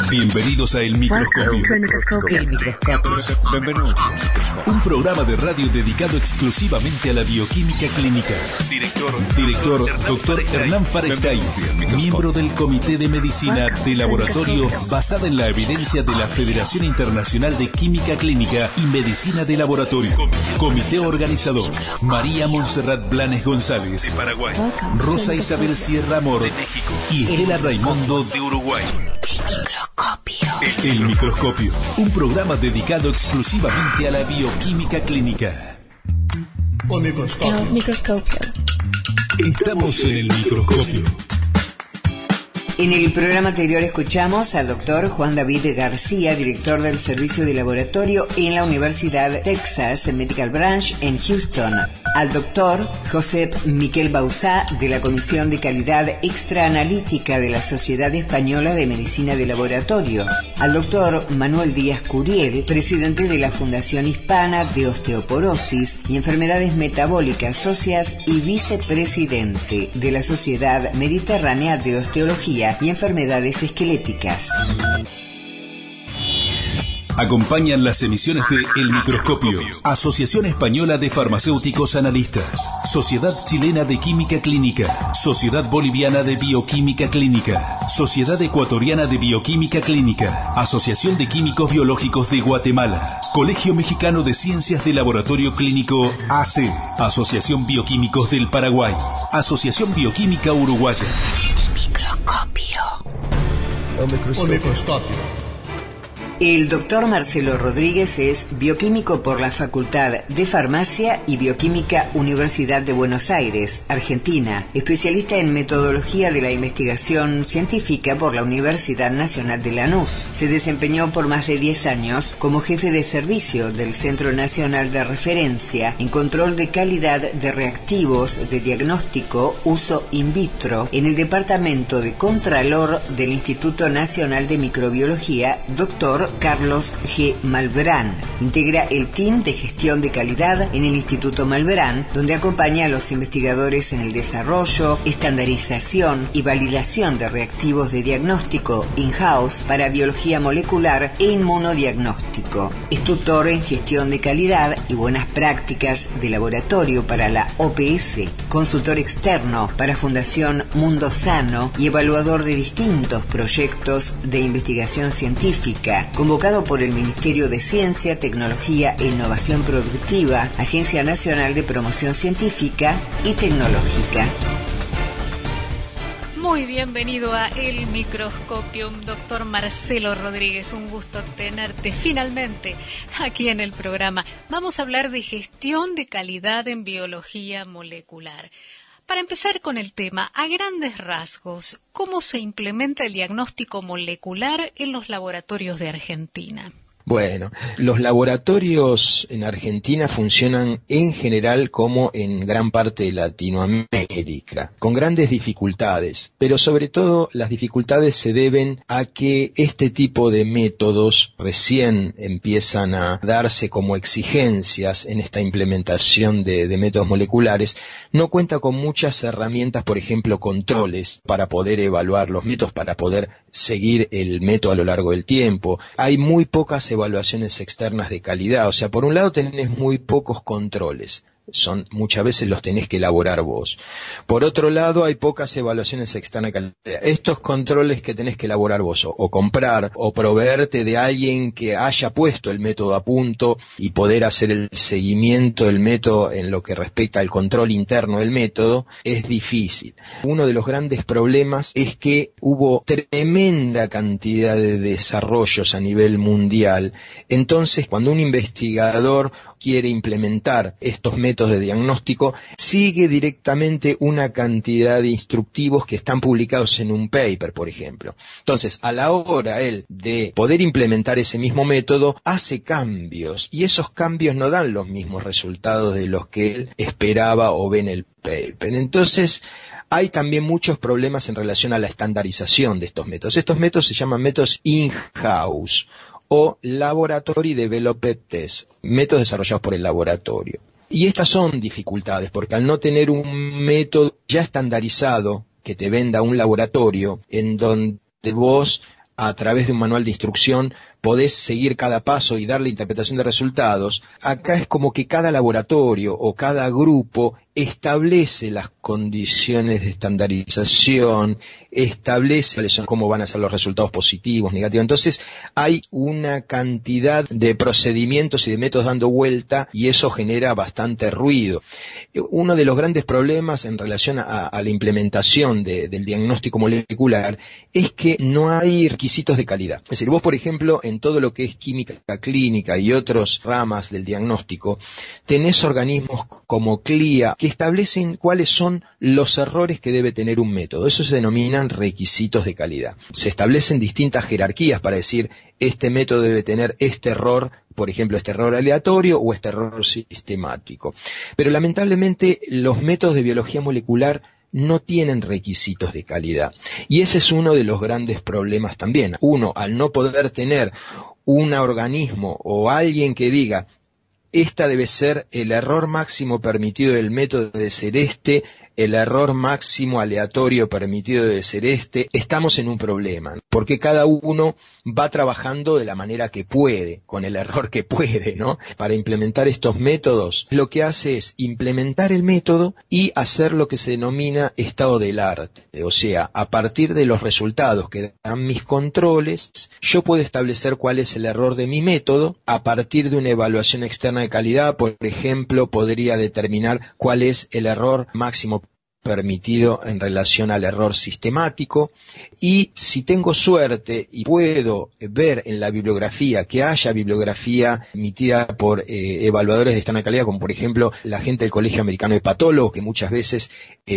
Bienvenidos a El Microscopio. El Microscopio. Bienvenidos. Un programa de radio dedicado exclusivamente a la bioquímica clínica. Director Dr. Hernán Farestay, miembro del Comité de Medicina de Laboratorio basada en la evidencia de la Federación Internacional de Química Clínica y Medicina de Laboratorio. Comité organizador: María Montserrat Blanes González, de Paraguay, Rosa Isabel Sierra Amor y Estela Raimundo, de Uruguay. El Microscopio, un programa dedicado exclusivamente a la bioquímica clínica. El Microscopio. Estamos en el Microscopio. En el programa anterior escuchamos al doctor Juan David García, director del Servicio de Laboratorio en la Universidad Texas Medical Branch en Houston, al doctor Josep Miquel Bauzá, de la Comisión de Calidad Extraanalítica de la Sociedad Española de Medicina de Laboratorio, al doctor Manuel Díaz Curiel, presidente de la Fundación Hispana de Osteoporosis y Enfermedades Metabólicas Óseas y vicepresidente de la Sociedad Mediterránea de Osteología y Enfermedades Esqueléticas. Acompañan las emisiones de El Microscopio, Asociación Española de Farmacéuticos Analistas, Sociedad Chilena de Química Clínica, Sociedad Boliviana de Bioquímica Clínica, Sociedad Ecuatoriana de Bioquímica Clínica, Asociación de Químicos Biológicos de Guatemala, Colegio Mexicano de Ciencias de Laboratorio Clínico AC, Asociación Bioquímicos del Paraguay, Asociación Bioquímica Uruguaya. El Microscopio. El doctor Marcelo Rodríguez es bioquímico por la Facultad de Farmacia y Bioquímica Universidad de Buenos Aires, Argentina, especialista en metodología de la investigación científica por la Universidad Nacional de Lanús. Se desempeñó por más de 10 años como jefe de servicio del Centro Nacional de Referencia en Control de Calidad de Reactivos de Diagnóstico Uso In Vitro en el Departamento de Contralor del Instituto Nacional de Microbiología, doctor Carlos G. Malbrán. Integra el team de gestión de calidad en el Instituto Malbrán, donde acompaña a los investigadores en el desarrollo, estandarización y validación de reactivos de diagnóstico in-house para biología molecular e inmunodiagnóstico. Es tutor en gestión de calidad y buenas prácticas de laboratorio para la OPS, consultor externo para Fundación Mundo Sano y evaluador de distintos proyectos de investigación científica, convocado por el Ministerio de Ciencia, Tecnología e Innovación Productiva, Agencia Nacional de Promoción Científica y Tecnológica. Muy bienvenido a El Microscopio, doctor Marcelo Rodríguez. Un gusto tenerte finalmente aquí en el programa. Vamos a hablar de gestión de calidad en biología molecular. Para empezar con el tema, a grandes rasgos, ¿cómo se implementa el diagnóstico molecular en los laboratorios de Argentina? Bueno, los laboratorios en Argentina funcionan en general como en gran parte de Latinoamérica, con grandes dificultades, pero sobre todo las dificultades se deben a que este tipo de métodos recién empiezan a darse como exigencias en esta implementación de métodos moleculares, no cuenta con muchas herramientas, por ejemplo, controles para poder evaluar los métodos, para poder seguir el método a lo largo del tiempo. Hay muy pocas evaluaciones externas de calidad, o sea, por un lado tenés muy pocos controles, muchas veces los tenés que elaborar vos. Por otro lado, hay pocas evaluaciones externas de calidad. Estos controles que tenés que elaborar vos, o comprar, o proveerte de alguien que haya puesto el método a punto y poder hacer el seguimiento del método en lo que respecta al control interno del método, es difícil. Uno de los grandes problemas es que hubo tremenda cantidad de desarrollos a nivel mundial. Entonces, cuando un investigador quiere implementar estos métodos de diagnóstico, sigue directamente una cantidad de instructivos que están publicados en un paper, por ejemplo. Entonces, a la hora él de poder implementar ese mismo método, hace cambios, y esos cambios no dan los mismos resultados de los que él esperaba o ve en el paper. Entonces, hay también muchos problemas en relación a la estandarización de estos métodos. Estos métodos se llaman métodos in-house, o Laboratory Developed Test, métodos desarrollados por el laboratorio. Y estas son dificultades, porque al no tener un método ya estandarizado que te venda un laboratorio, en donde vos a través de un manual de instrucción podés seguir cada paso y darle interpretación de resultados, acá es como que cada laboratorio o cada grupo establece las condiciones de estandarización, establece cómo van a ser los resultados positivos, negativos. Entonces hay una cantidad de procedimientos y de métodos dando vuelta y eso genera bastante ruido. Uno de los grandes problemas en relación a la implementación del diagnóstico molecular es que no hay requisitos de calidad. Es decir, vos, por ejemplo, en todo lo que es química clínica y otras ramas del diagnóstico, tenés organismos como CLIA que establecen cuáles son los errores que debe tener un método. Eso se denominan requisitos de calidad. Se establecen distintas jerarquías para decir, este método debe tener este error, por ejemplo, este error aleatorio o este error sistemático. Pero lamentablemente los métodos de biología molecular no tienen requisitos de calidad. Y ese es uno de los grandes problemas también. Uno, al no poder tener un organismo o alguien que diga, esta debe ser el error máximo permitido del método debe ser este, el error máximo aleatorio permitido debe ser este, estamos en un problema, porque cada uno va trabajando de la manera que puede, con el error que puede, ¿no? Para implementar estos métodos, lo que hace es implementar el método y hacer lo que se denomina estado del arte. O sea, a partir de los resultados que dan mis controles, yo puedo establecer cuál es el error de mi método. A partir de una evaluación externa de calidad, por ejemplo, podría determinar cuál es el error máximo permitido en relación al error sistemático, y si tengo suerte y puedo ver en la bibliografía que haya bibliografía emitida por evaluadores de externa calidad, como por ejemplo la gente del Colegio Americano de Patólogos, que muchas veces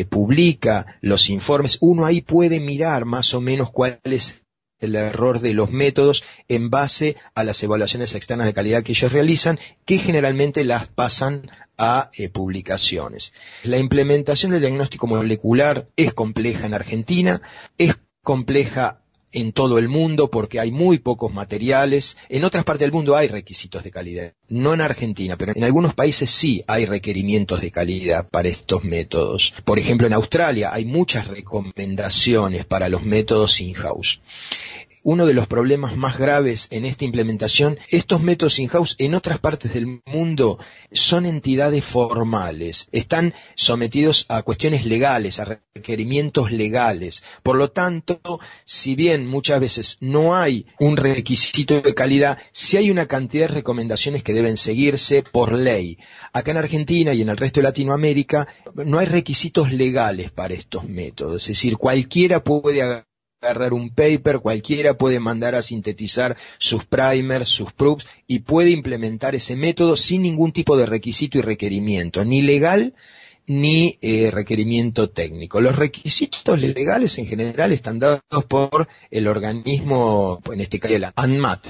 publica los informes, uno ahí puede mirar más o menos cuál es el error de los métodos en base a las evaluaciones externas de calidad que ellos realizan, que generalmente las pasan a publicaciones. La implementación del diagnóstico molecular es compleja en Argentina, es compleja en todo el mundo porque hay muy pocos materiales. En otras partes del mundo hay requisitos de calidad, no en Argentina, pero en algunos países sí hay requerimientos de calidad para estos métodos. Por ejemplo, en Australia hay muchas recomendaciones para los métodos in-house. Uno de los problemas más graves en esta implementación, estos métodos in-house en otras partes del mundo son entidades formales, están sometidos a cuestiones legales, a requerimientos legales. Por lo tanto, si bien muchas veces no hay un requisito de calidad, sí hay una cantidad de recomendaciones que deben seguirse por ley. Acá en Argentina y en el resto de Latinoamérica no hay requisitos legales para estos métodos, es decir, cualquiera puede agarrar un paper, cualquiera puede mandar a sintetizar sus primers, sus proofs y puede implementar ese método sin ningún tipo de requisito y requerimiento, ni legal ni requerimiento técnico. Los requisitos legales en general están dados por el organismo, en este caso la ANMAT,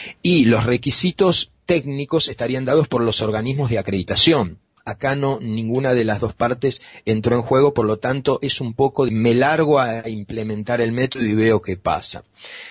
y los requisitos técnicos estarían dados por los organismos de acreditación. Acá no, ninguna de las dos partes entró en juego, por lo tanto es un poco, me largo a implementar el método y veo qué pasa.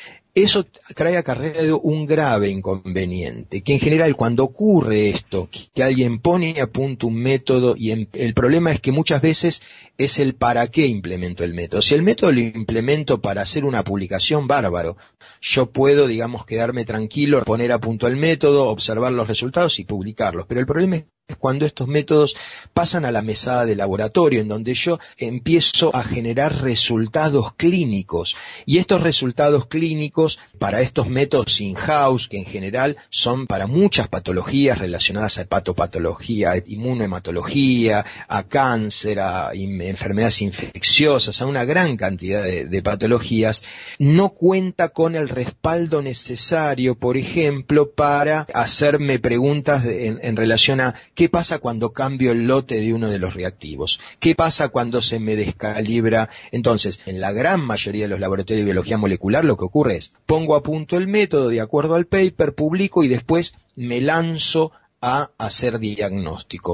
Eso trae acarreado un grave inconveniente, que en general cuando ocurre esto, que alguien pone a punto un método y el problema es que muchas veces es el para qué implemento el método. Si el método lo implemento para hacer una publicación, bárbaro. Yo puedo, digamos, quedarme tranquilo, poner a punto el método, observar los resultados y publicarlos. Pero el problema es cuando estos métodos pasan a la mesada de laboratorio, en donde yo empiezo a generar resultados clínicos. Y estos resultados clínicos, para estos métodos in-house, que en general son para muchas patologías relacionadas a hepatopatología, a inmunohematología, a cáncer, a enfermedades infecciosas, a una gran cantidad de patologías, no cuenta con el respaldo necesario, por ejemplo, para hacerme preguntas en relación a ¿qué pasa cuando cambio el lote de uno de los reactivos? ¿Qué pasa cuando se me descalibra? Entonces, en la gran mayoría de los laboratorios de biología molecular lo que ocurre es, pongo a punto el método de acuerdo al paper, publico y después me lanzo a hacer diagnóstico.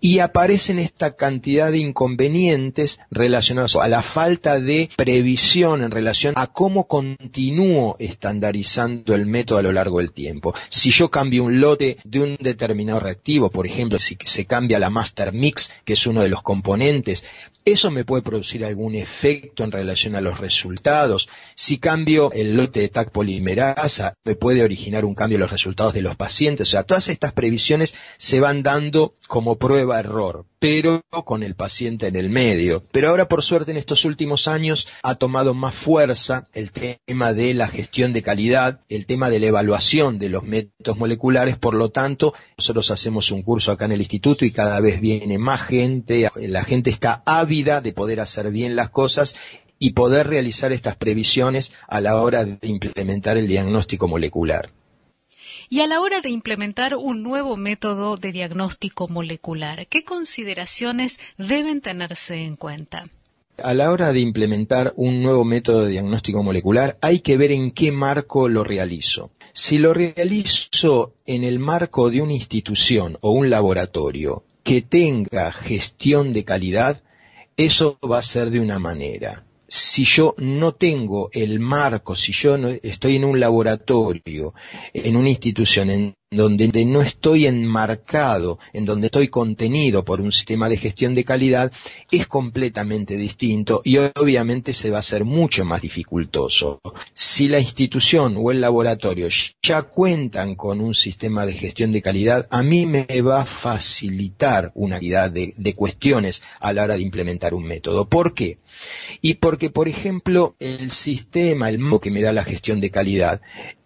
y aparecen esta cantidad de inconvenientes relacionados a la falta de previsión en relación a cómo continúo estandarizando el método a lo largo del tiempo. Si yo cambio un lote de un determinado reactivo, por ejemplo, si se cambia la master mix, que es uno de los componentes, eso me puede producir algún efecto en relación a los resultados. Si cambio el lote de TAC polimerasa, me puede originar un cambio en los resultados de los pacientes. O sea, todas estas previsiones se van dando como prueba-error, pero con el paciente en el medio. Pero ahora, por suerte, en estos últimos años ha tomado más fuerza el tema de la gestión de calidad, el tema de la evaluación de los métodos moleculares. Por lo tanto, nosotros hacemos un curso acá en el instituto y cada vez viene más gente. La gente está ávida de poder hacer bien las cosas y poder realizar estas previsiones a la hora de implementar el diagnóstico molecular. Y a la hora de implementar un nuevo método de diagnóstico molecular, ¿qué consideraciones deben tenerse en cuenta? A la hora de implementar un nuevo método de diagnóstico molecular, hay que ver en qué marco lo realizo. Si lo realizo en el marco de una institución o un laboratorio que tenga gestión de calidad, eso va a ser de una manera. Si yo no tengo el marco, si yo no estoy en un laboratorio, en una institución en donde no estoy enmarcado, en donde estoy contenido por un sistema de gestión de calidad, es completamente distinto y obviamente se va a hacer mucho más dificultoso. Si la institución o el laboratorio ya cuentan con un sistema de gestión de calidad, a mí me va a facilitar una cantidad de cuestiones a la hora de implementar un método. ¿Por qué? Y porque, por ejemplo, el sistema, el modo que me da la gestión de calidad,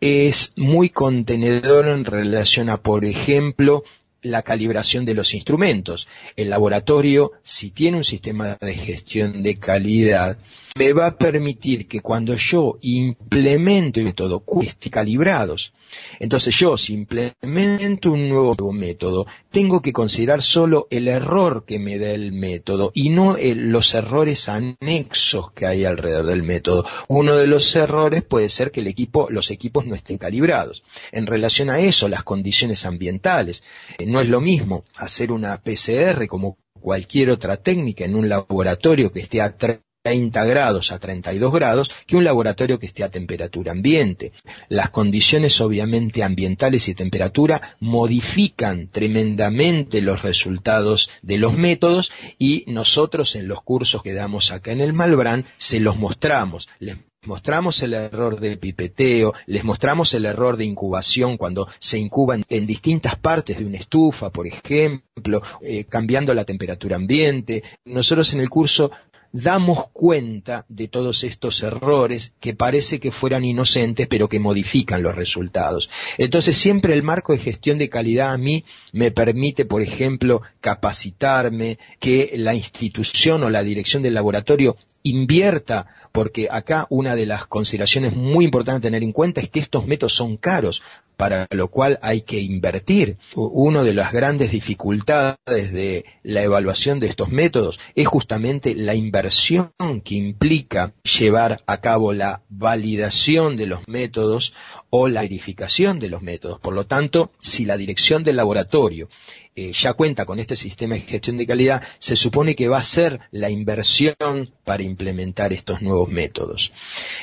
es muy contenedor en relación a, por ejemplo, la calibración de los instrumentos. El laboratorio, si tiene un sistema de gestión de calidad, me va a permitir que cuando yo implemento el método, esté calibrados. Entonces yo, si implemento un nuevo método, tengo que considerar solo el error que me da el método y no los errores anexos que hay alrededor del método. Uno de los errores puede ser que los equipos no estén calibrados. En relación a eso, las condiciones ambientales. No es lo mismo hacer una PCR como cualquier otra técnica en un laboratorio que esté a 30 grados a 32 grados que un laboratorio que esté a temperatura ambiente. Las condiciones obviamente ambientales y temperatura modifican tremendamente los resultados de los métodos y nosotros en los cursos que damos acá en el Malbrán se los mostramos. Les mostramos el error de pipeteo, les mostramos el error de incubación cuando se incuban en distintas partes de una estufa, por ejemplo, cambiando la temperatura ambiente. Nosotros en el curso damos cuenta de todos estos errores que parece que fueran inocentes, pero que modifican los resultados. Entonces, siempre el marco de gestión de calidad a mí me permite, por ejemplo, capacitarme, que la institución o la dirección del laboratorio invierta, porque acá una de las consideraciones muy importantes a tener en cuenta es que estos métodos son caros, para lo cual hay que invertir. Una de las grandes dificultades de la evaluación de estos métodos es justamente la inversión que implica llevar a cabo la validación de los métodos o la verificación de los métodos. Por lo tanto, si la dirección del laboratorio ya cuenta con este sistema de gestión de calidad, se supone que va a ser la inversión para implementar estos nuevos métodos.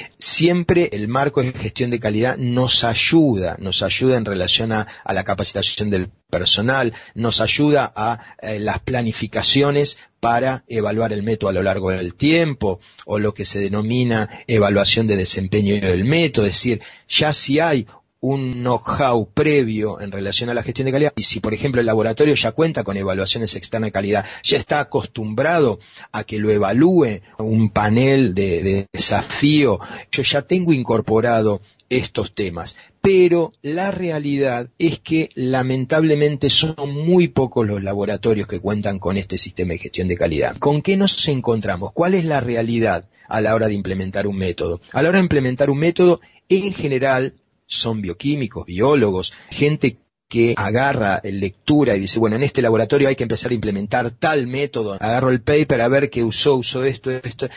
Siempre el marco de gestión de calidad nos ayuda en relación a la capacitación del personal, nos ayuda a las planificaciones para evaluar el método a lo largo del tiempo, o lo que se denomina evaluación de desempeño del método, es decir, ya si hay un know-how previo en relación a la gestión de calidad, y si por ejemplo el laboratorio ya cuenta con evaluaciones externas de calidad, ya está acostumbrado a que lo evalúe un panel de desafío, yo ya tengo incorporado estos temas. Pero la realidad es que lamentablemente son muy pocos los laboratorios que cuentan con este sistema de gestión de calidad. ¿Con qué nos encontramos? ¿Cuál es la realidad a la hora de implementar un método? A la hora de implementar un método, en general, son bioquímicos, biólogos, gente que agarra lectura y dice, bueno, en este laboratorio hay que empezar a implementar tal método, agarro el paper a ver qué usó esto,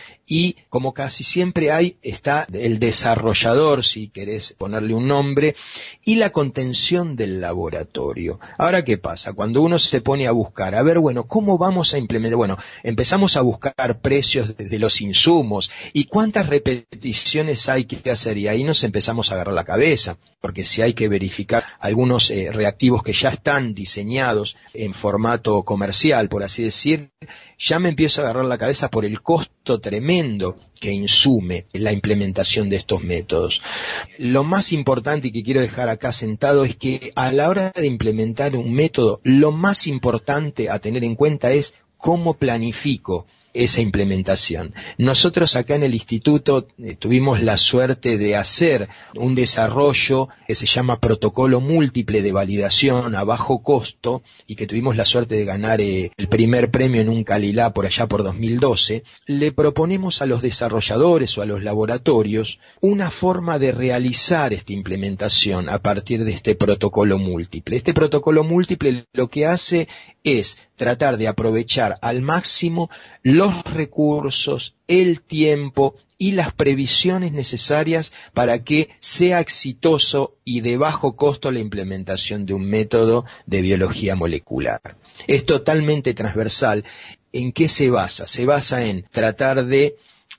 y como casi siempre está el desarrollador, si querés ponerle un nombre, y la contención del laboratorio. Ahora, ¿qué pasa? Cuando uno se pone a buscar, a ver, bueno, ¿cómo vamos a implementar? Bueno, empezamos a buscar precios de los insumos, y cuántas repeticiones hay que hacer, y ahí nos empezamos a agarrar la cabeza, porque si hay que verificar algunos reactivos que ya están diseñados en formato comercial, por así decir, ya me empiezo a agarrar la cabeza por el costo tremendo que insume la implementación de estos métodos. Lo más importante y que quiero dejar acá sentado es que a la hora de implementar un método, lo más importante a tener en cuenta es cómo planifico esa implementación. Nosotros acá en el instituto tuvimos la suerte de hacer un desarrollo que se llama protocolo múltiple de validación a bajo costo y que tuvimos la suerte de ganar el primer premio en un Calilá por allá por 2012. Le proponemos a los desarrolladores o a los laboratorios una forma de realizar esta implementación a partir de este protocolo múltiple. Este protocolo múltiple lo que hace es tratar de aprovechar al máximo los recursos, el tiempo y las previsiones necesarias para que sea exitoso y de bajo costo la implementación de un método de biología molecular. Es totalmente transversal. ¿En qué se basa? Se basa en tratar de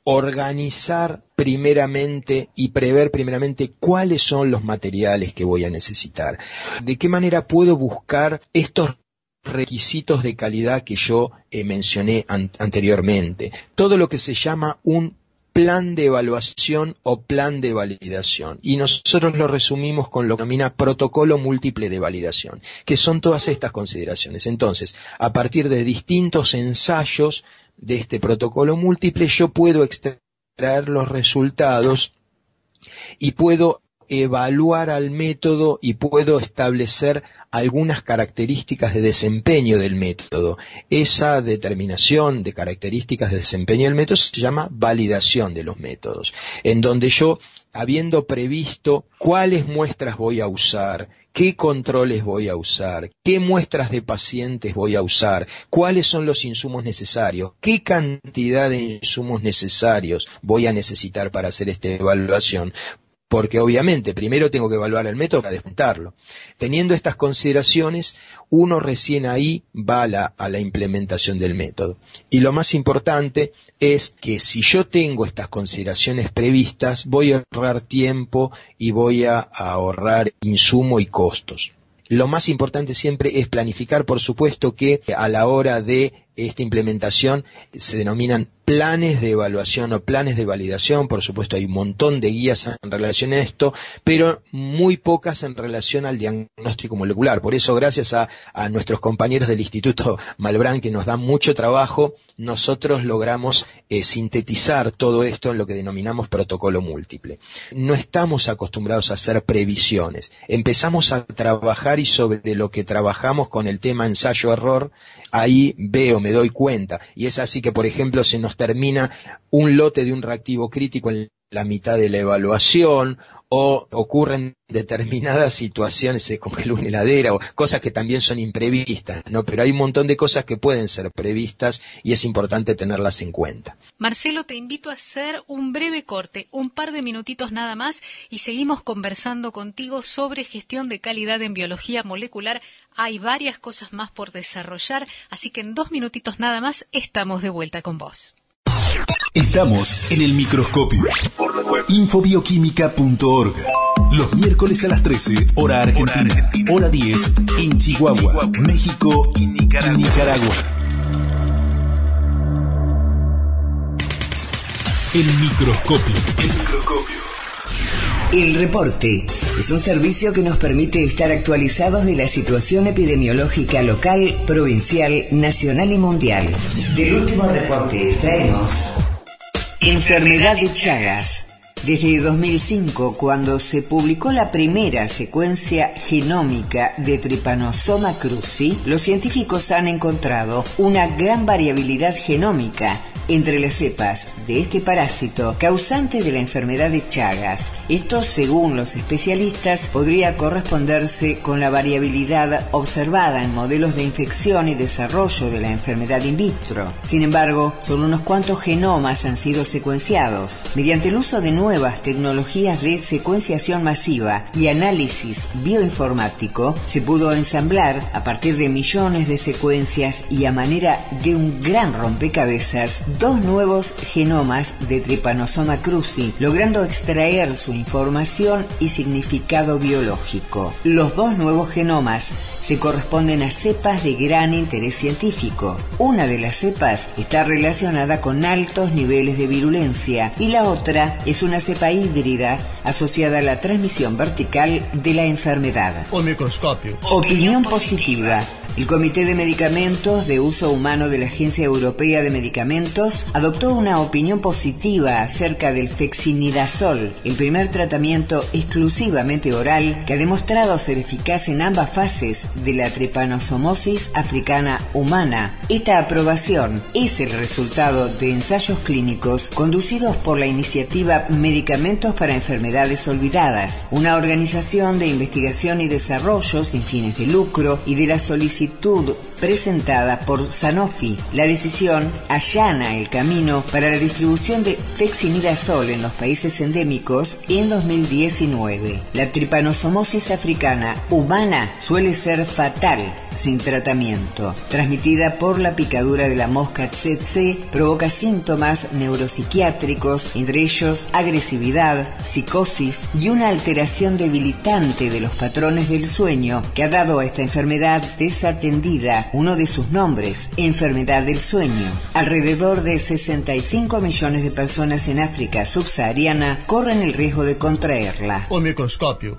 organizar primeramente y prever primeramente cuáles son los materiales que voy a necesitar. ¿De qué manera puedo buscar estos requisitos de calidad que yo mencioné anteriormente? Todo lo que se llama un plan de evaluación o plan de validación. Y nosotros lo resumimos con lo que denomina protocolo múltiple de validación, que son todas estas consideraciones. Entonces, a partir de distintos ensayos de este protocolo múltiple, yo puedo extraer los resultados y puedo evaluar al método y puedo establecer algunas características de desempeño del método. Esa determinación de características de desempeño del método se llama validación de los métodos, en donde yo, habiendo previsto cuáles muestras voy a usar, qué controles voy a usar, qué muestras de pacientes voy a usar, cuáles son los insumos necesarios, qué cantidad de insumos necesarios voy a necesitar para hacer esta evaluación, porque obviamente primero tengo que evaluar el método para desmontarlo. Teniendo estas consideraciones, uno recién ahí va a la implementación del método. Y lo más importante es que si yo tengo estas consideraciones previstas, voy a ahorrar tiempo y voy a ahorrar insumo y costos. Lo más importante siempre es planificar, por supuesto que a la hora de esta implementación se denominan planes de evaluación o planes de validación. Por supuesto hay un montón de guías en relación a esto, pero muy pocas en relación al diagnóstico molecular. Por eso, gracias a nuestros compañeros del Instituto Malbrán, que nos dan mucho trabajo, nosotros logramos sintetizar todo esto en lo que denominamos protocolo múltiple. No estamos acostumbrados a hacer previsiones. Empezamos a trabajar y sobre lo que trabajamos con el tema ensayo-error, ahí me doy cuenta. Y es así que, por ejemplo, se nos termina un lote de un reactivo crítico en la mitad de la evaluación, o ocurren determinadas situaciones, se congeló una heladera, o cosas que también son imprevistas, ¿no? Pero hay un montón de cosas que pueden ser previstas y es importante tenerlas en cuenta. Marcelo, te invito a hacer un breve corte, un par de minutitos nada más, y seguimos conversando contigo sobre gestión de calidad en biología molecular. Hay varias cosas más por desarrollar, así que en 2 minutitos nada más estamos de vuelta con vos. Estamos en el microscopio. Infobioquímica.org. Los miércoles a las 13, hora argentina. Hora 10 en Chihuahua, México y Nicaragua. El microscopio. El reporte es un servicio que nos permite estar actualizados de la situación epidemiológica local, provincial, nacional y mundial. Del último reporte extraemos: enfermedad de Chagas. Desde 2005, cuando se publicó la primera secuencia genómica de Trypanosoma cruzi, los científicos han encontrado una gran variabilidad genómica entre las cepas de este parásito causante de la enfermedad de Chagas. Esto, según los especialistas, podría corresponderse con la variabilidad observada en modelos de infección y desarrollo de la enfermedad in vitro. Sin embargo, solo unos cuantos genomas han sido secuenciados. Mediante el uso de nuevas tecnologías de secuenciación masiva y análisis bioinformático, se pudo ensamblar a partir de millones de secuencias y a manera de un gran rompecabezas dos nuevos genomas de Trypanosoma cruzi, logrando extraer su información y significado biológico. Los dos nuevos genomas se corresponden a cepas de gran interés científico. Una de las cepas está relacionada con altos niveles de virulencia y la otra es una cepa híbrida asociada a la transmisión vertical de la enfermedad. O microscopio. Opinión positiva. El Comité de Medicamentos de Uso Humano de la Agencia Europea de Medicamentos adoptó una opinión positiva acerca del fexinidazol, el primer tratamiento exclusivamente oral que ha demostrado ser eficaz en ambas fases de la tripanosomosis africana humana. Esta aprobación es el resultado de ensayos clínicos conducidos por la iniciativa Medicamentos para Enfermedades Olvidadas, una organización de investigación y desarrollo sin fines de lucro y de la solicitud presentada por Sanofi. La decisión allana el camino para la distribución de fexinidazol en los países endémicos en 2019. La tripanosomosis africana humana suele ser fatal sin tratamiento. Transmitida por la picadura de la mosca tsetse, provoca síntomas neuropsiquiátricos, entre ellos agresividad, psicosis y una alteración debilitante de los patrones del sueño que ha dado a esta enfermedad desatendida uno de sus nombres, enfermedad del sueño. Alrededor de 65 millones de personas en África subsahariana corren el riesgo de contraerla. O microscopio.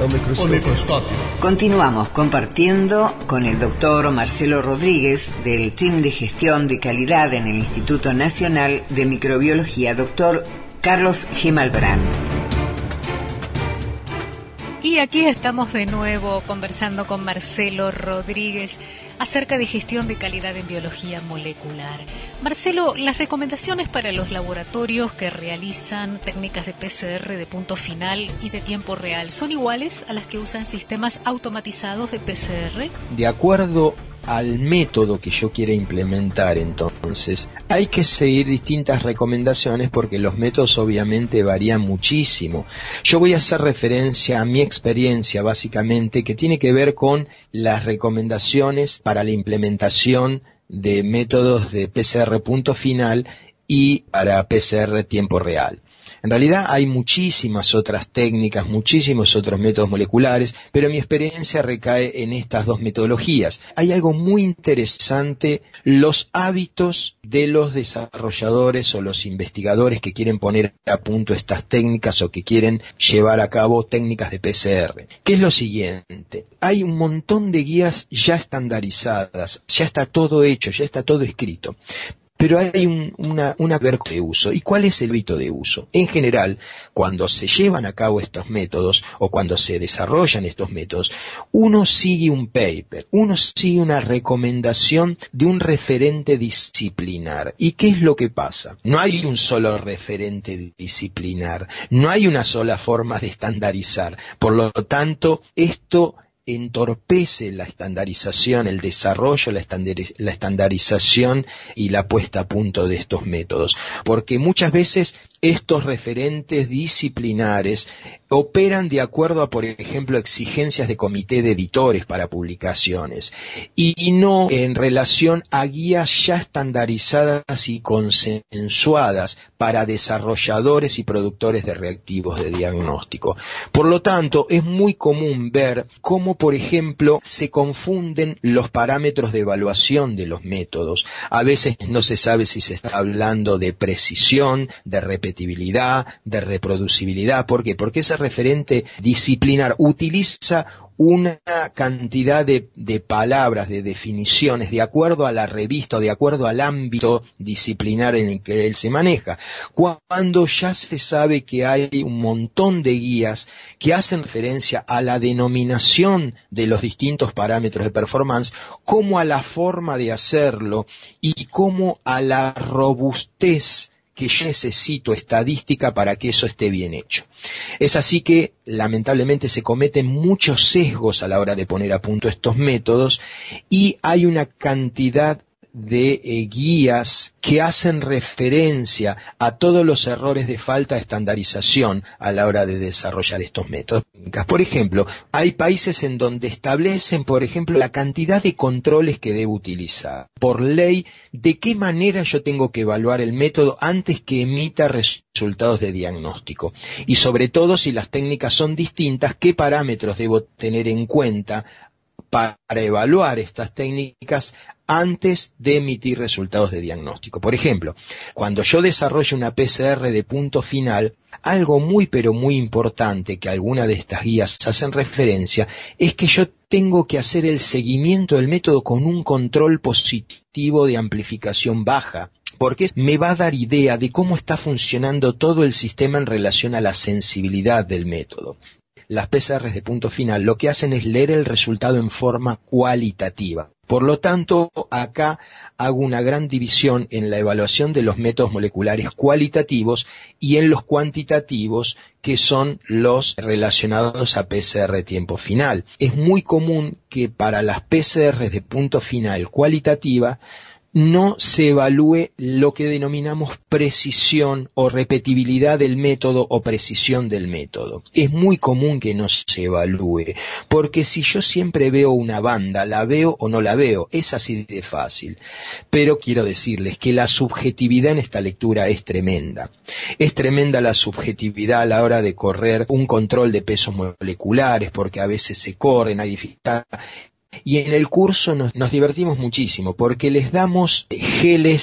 o microscopio. Continuamos compartiendo con el doctor Marcelo Rodríguez del Team de Gestión de Calidad en el Instituto Nacional de Microbiología, doctor Carlos G. Malbrán. Y aquí estamos de nuevo conversando con Marcelo Rodríguez acerca de gestión de calidad en biología molecular. Marcelo, las recomendaciones para los laboratorios que realizan técnicas de PCR de punto final y de tiempo real, ¿son iguales a las que usan sistemas automatizados de PCR? De acuerdo al método que yo quiera implementar, entonces, hay que seguir distintas recomendaciones porque los métodos obviamente varían muchísimo. Yo voy a hacer referencia a mi experiencia, básicamente, que tiene que ver con las recomendaciones para la implementación de métodos de PCR punto final y para PCR tiempo real. En realidad hay muchísimas otras técnicas, muchísimos otros métodos moleculares, pero mi experiencia recae en estas dos metodologías. Hay algo muy interesante, los hábitos de los desarrolladores o los investigadores que quieren poner a punto estas técnicas o que quieren llevar a cabo técnicas de PCR. ¿Qué es lo siguiente? Hay un montón de guías ya estandarizadas, ya está todo hecho, ya está todo escrito. Pero hay una vertiente de uso. ¿Y cuál es el hábito de uso? En general, cuando se llevan a cabo estos métodos o cuando se desarrollan estos métodos, uno sigue un paper, uno sigue una recomendación de un referente disciplinar. ¿Y qué es lo que pasa? No hay un solo referente disciplinar, no hay una sola forma de estandarizar. Por lo tanto, esto entorpece la estandarización, el desarrollo, la estandarización y la puesta a punto de estos métodos. Porque muchas veces estos referentes disciplinares operan de acuerdo a, por ejemplo, exigencias de comité de editores para publicaciones y no en relación a guías ya estandarizadas y consensuadas para desarrolladores y productores de reactivos de diagnóstico. Por lo tanto, es muy común ver cómo, por ejemplo, se confunden los parámetros de evaluación de los métodos. A veces no se sabe si se está hablando de precisión, de repetibilidad, de reproducibilidad. ¿Por qué? Porque ese referente disciplinar utiliza una cantidad de palabras, de definiciones, de acuerdo a la revista, de acuerdo al ámbito disciplinar en el que él se maneja. Cuando ya se sabe que hay un montón de guías que hacen referencia a la denominación de los distintos parámetros de performance, como a la forma de hacerlo y como a la robustez que yo necesito estadística para que eso esté bien hecho. Es así que, lamentablemente, se cometen muchos sesgos a la hora de poner a punto estos métodos y hay una cantidad de guías que hacen referencia a todos los errores de falta de estandarización a la hora de desarrollar estos métodos. Por ejemplo, hay países en donde establecen, por ejemplo, la cantidad de controles que debo utilizar. Por ley, de qué manera yo tengo que evaluar el método antes que emita resultados de diagnóstico. Y sobre todo, si las técnicas son distintas, qué parámetros debo tener en cuenta para evaluar estas técnicas antes de emitir resultados de diagnóstico. Por ejemplo, cuando yo desarrollo una PCR de punto final, algo muy pero muy importante que algunas de estas guías hacen referencia es que yo tengo que hacer el seguimiento del método con un control positivo de amplificación baja, porque me va a dar idea de cómo está funcionando todo el sistema en relación a la sensibilidad del método. Las PCRs de punto final lo que hacen es leer el resultado en forma cualitativa. Por lo tanto, acá hago una gran división en la evaluación de los métodos moleculares cualitativos y en los cuantitativos, que son los relacionados a PCR de tiempo final. Es muy común que para las PCR de punto final cualitativa no se evalúe lo que denominamos precisión o repetibilidad del método o precisión del método. Es muy común que no se evalúe, porque si yo siempre veo una banda, la veo o no la veo, es así de fácil. Pero quiero decirles que la subjetividad en esta lectura es tremenda. Es tremenda la subjetividad a la hora de correr un control de pesos moleculares, porque a veces se corren, hay dificultad. Y en el curso nos divertimos muchísimo porque les damos geles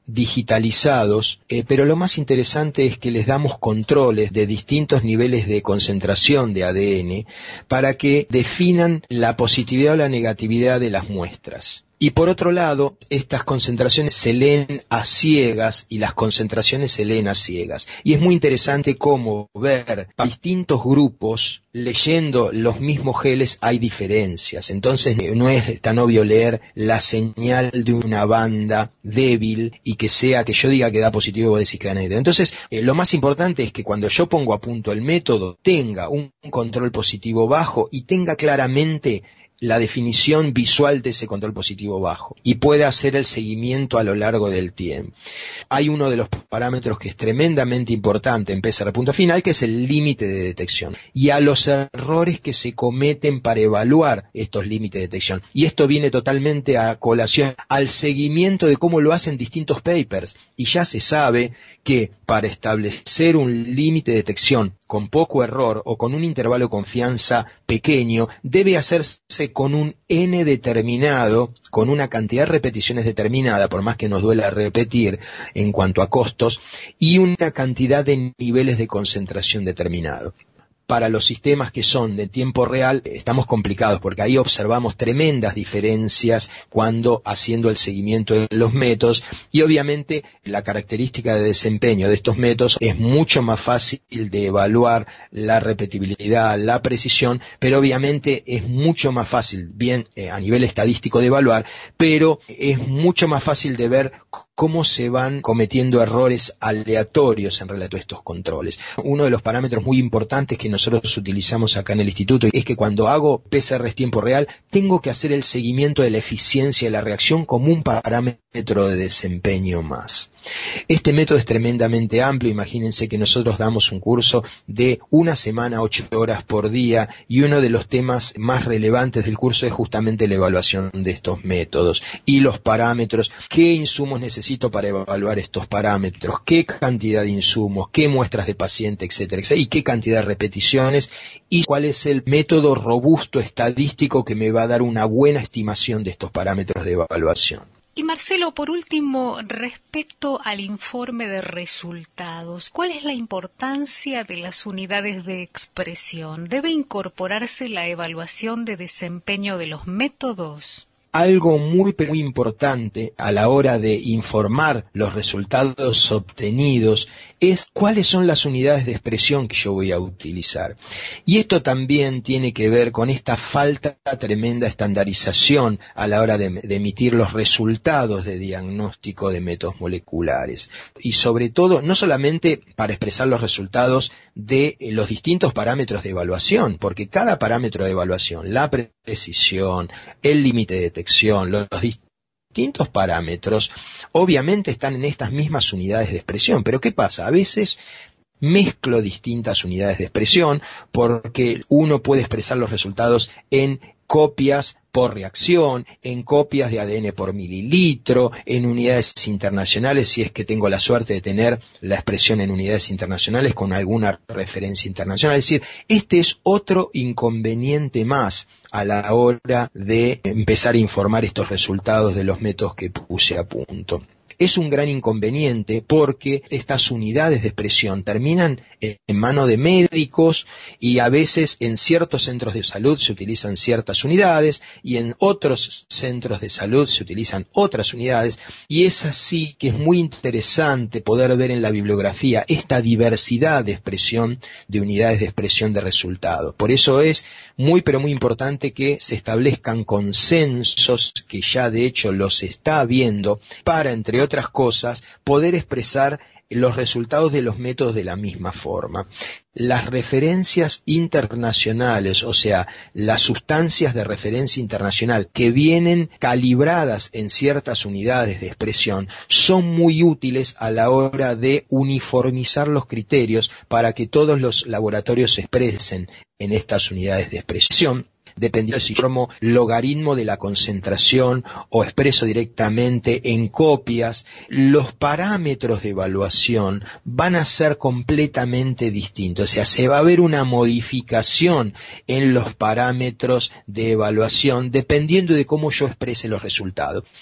digitalizados, pero lo más interesante es que les damos controles de distintos niveles de concentración de ADN para que definan la positividad o la negatividad de las muestras. Y por otro lado, estas concentraciones se leen a ciegas y las concentraciones se leen a ciegas. Y es muy interesante cómo ver distintos grupos leyendo los mismos geles hay diferencias. Entonces no es tan obvio leer la señal de una banda débil y que yo diga que da positivo y vos decís que da negativo. Entonces lo más importante es que cuando yo pongo a punto el método tenga un control positivo bajo y tenga claramente la definición visual de ese control positivo bajo y puede hacer el seguimiento a lo largo del tiempo. Hay uno de los parámetros que es tremendamente importante en PCR punto final, que es el límite de detección y a los errores que se cometen para evaluar estos límites de detección. Y esto viene totalmente a colación al seguimiento de cómo lo hacen distintos papers, y ya se sabe que para establecer un límite de detección con poco error o con un intervalo de confianza pequeño, debe hacerse con un N determinado, con una cantidad de repeticiones determinada, por más que nos duela repetir en cuanto a costos, y una cantidad de niveles de concentración determinado. Para los sistemas que son de tiempo real estamos complicados porque ahí observamos tremendas diferencias cuando haciendo el seguimiento de los métodos, y obviamente la característica de desempeño de estos métodos es mucho más fácil de evaluar la repetibilidad, la precisión, pero obviamente es mucho más fácil, bien a nivel estadístico de evaluar, pero es mucho más fácil de ver cómo se van cometiendo errores aleatorios en relación a estos controles. Uno de los parámetros muy importantes que nosotros utilizamos acá en el instituto es que cuando hago PCR tiempo real, tengo que hacer el seguimiento de la eficiencia de la reacción como un parámetro de desempeño más. Este método es tremendamente amplio. Imagínense que nosotros damos un curso de una semana, 8 horas por día, y uno de los temas más relevantes del curso es justamente la evaluación de estos métodos y los parámetros. ¿Qué insumos necesito para evaluar estos parámetros? ¿Qué cantidad de insumos? ¿Qué muestras de paciente, etcétera, etcétera? ¿Y qué cantidad de repeticiones? ¿Y cuál es el método robusto estadístico que me va a dar una buena estimación de estos parámetros de evaluación? Y Marcelo, por último, respecto al informe de resultados, ¿cuál es la importancia de las unidades de expresión? ¿Debe incorporarse la evaluación de desempeño de los métodos? Algo muy importante a la hora de informar los resultados obtenidos es cuáles son las unidades de expresión que yo voy a utilizar. Y esto también tiene que ver con esta falta tremenda estandarización a la hora de emitir los resultados de diagnóstico de métodos moleculares. Y sobre todo, no solamente para expresar los resultados de los distintos parámetros de evaluación, porque cada parámetro de evaluación, la precisión, el límite de detección, los distintos parámetros, obviamente están en estas mismas unidades de expresión. Pero ¿qué pasa? A veces mezclo distintas unidades de expresión porque uno puede expresar los resultados en copias por reacción, en copias de ADN por mililitro, en unidades internacionales, si es que tengo la suerte de tener la expresión en unidades internacionales con alguna referencia internacional. Es decir, este es otro inconveniente más a la hora de empezar a informar estos resultados de los métodos que puse a punto. Es un gran inconveniente porque estas unidades de expresión terminan en manos de médicos y a veces en ciertos centros de salud se utilizan ciertas unidades y en otros centros de salud se utilizan otras unidades, y es así que es muy interesante poder ver en la bibliografía esta diversidad de expresión de unidades de expresión de resultados. Por eso es muy importante que se establezcan consensos, que ya de hecho los está habiendo, para entre otras cosas poder expresar los resultados de los métodos de la misma forma. Las referencias internacionales, o sea, las sustancias de referencia internacional que vienen calibradas en ciertas unidades de expresión, son muy útiles a la hora de uniformizar los criterios para que todos los laboratorios se expresen en estas unidades de expresión. Dependiendo si formo logaritmo de la concentración o expreso directamente en copias, los parámetros de evaluación van a ser completamente distintos. O sea, se va a ver una modificación en los parámetros de evaluación dependiendo de cómo yo exprese los resultados.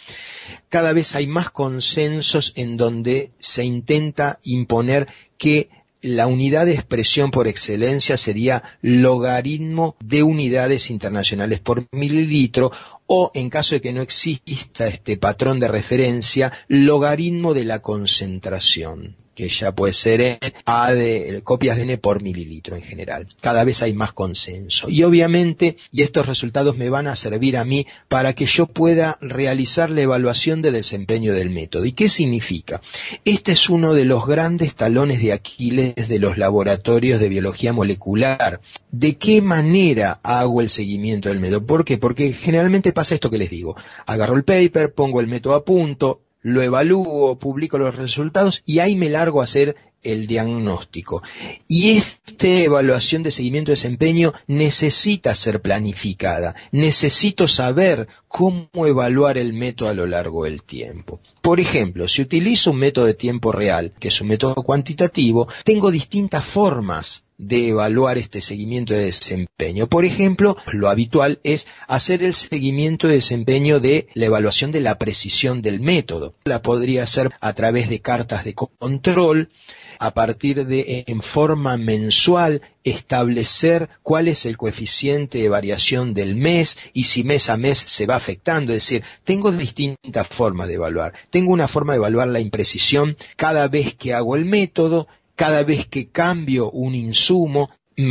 cada vez hay más consensos en donde se intenta imponer que la unidad de expresión por excelencia sería logaritmo de unidades internacionales por mililitro, o en caso de que no exista este patrón de referencia, logaritmo de la concentración, que ya puede ser copias de N por mililitro en general. Cada vez hay más consenso. Y obviamente, y estos resultados me van a servir a mí para que yo pueda realizar la evaluación de desempeño del método. ¿Y qué significa? Este es uno de los grandes talones de Aquiles de los laboratorios de biología molecular. ¿De qué manera hago el seguimiento del método? ¿Por qué? Porque generalmente pasa esto que les digo. Agarro el paper, pongo el método a punto, lo evalúo, publico los resultados y ahí me largo a hacer el diagnóstico. Y esta evaluación de seguimiento de desempeño necesita ser planificada. Necesito saber cómo evaluar el método a lo largo del tiempo. Por ejemplo, si utilizo un método de tiempo real, que es un método cuantitativo, tengo distintas formas de evaluar este seguimiento de desempeño. Por ejemplo, lo habitual es hacer el seguimiento de desempeño de la evaluación de la precisión del método. La podría hacer a través de cartas de control, a partir de, en forma mensual, establecer cuál es el coeficiente de variación del mes y si mes a mes se va afectando. Es decir, tengo distintas formas de evaluar. Tengo una forma de evaluar la imprecisión cada vez que hago el método, cada vez que cambio un insumo,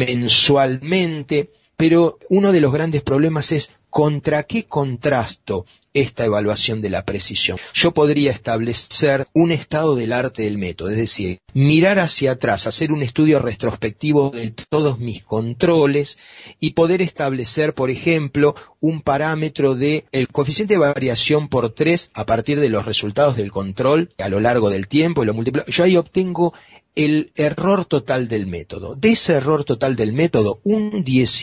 mensualmente, pero uno de los grandes problemas es ¿contra qué contrasto esta evaluación de la precisión? Yo podría establecer un estado del arte del método, es decir, mirar hacia atrás, hacer un estudio retrospectivo de todos mis controles y poder establecer, por ejemplo, un parámetro de el coeficiente de variación por 3 a partir de los resultados del control a lo largo del tiempo y lo multiplico. Yo ahí obtengo el error total del método. De ese error total del método, un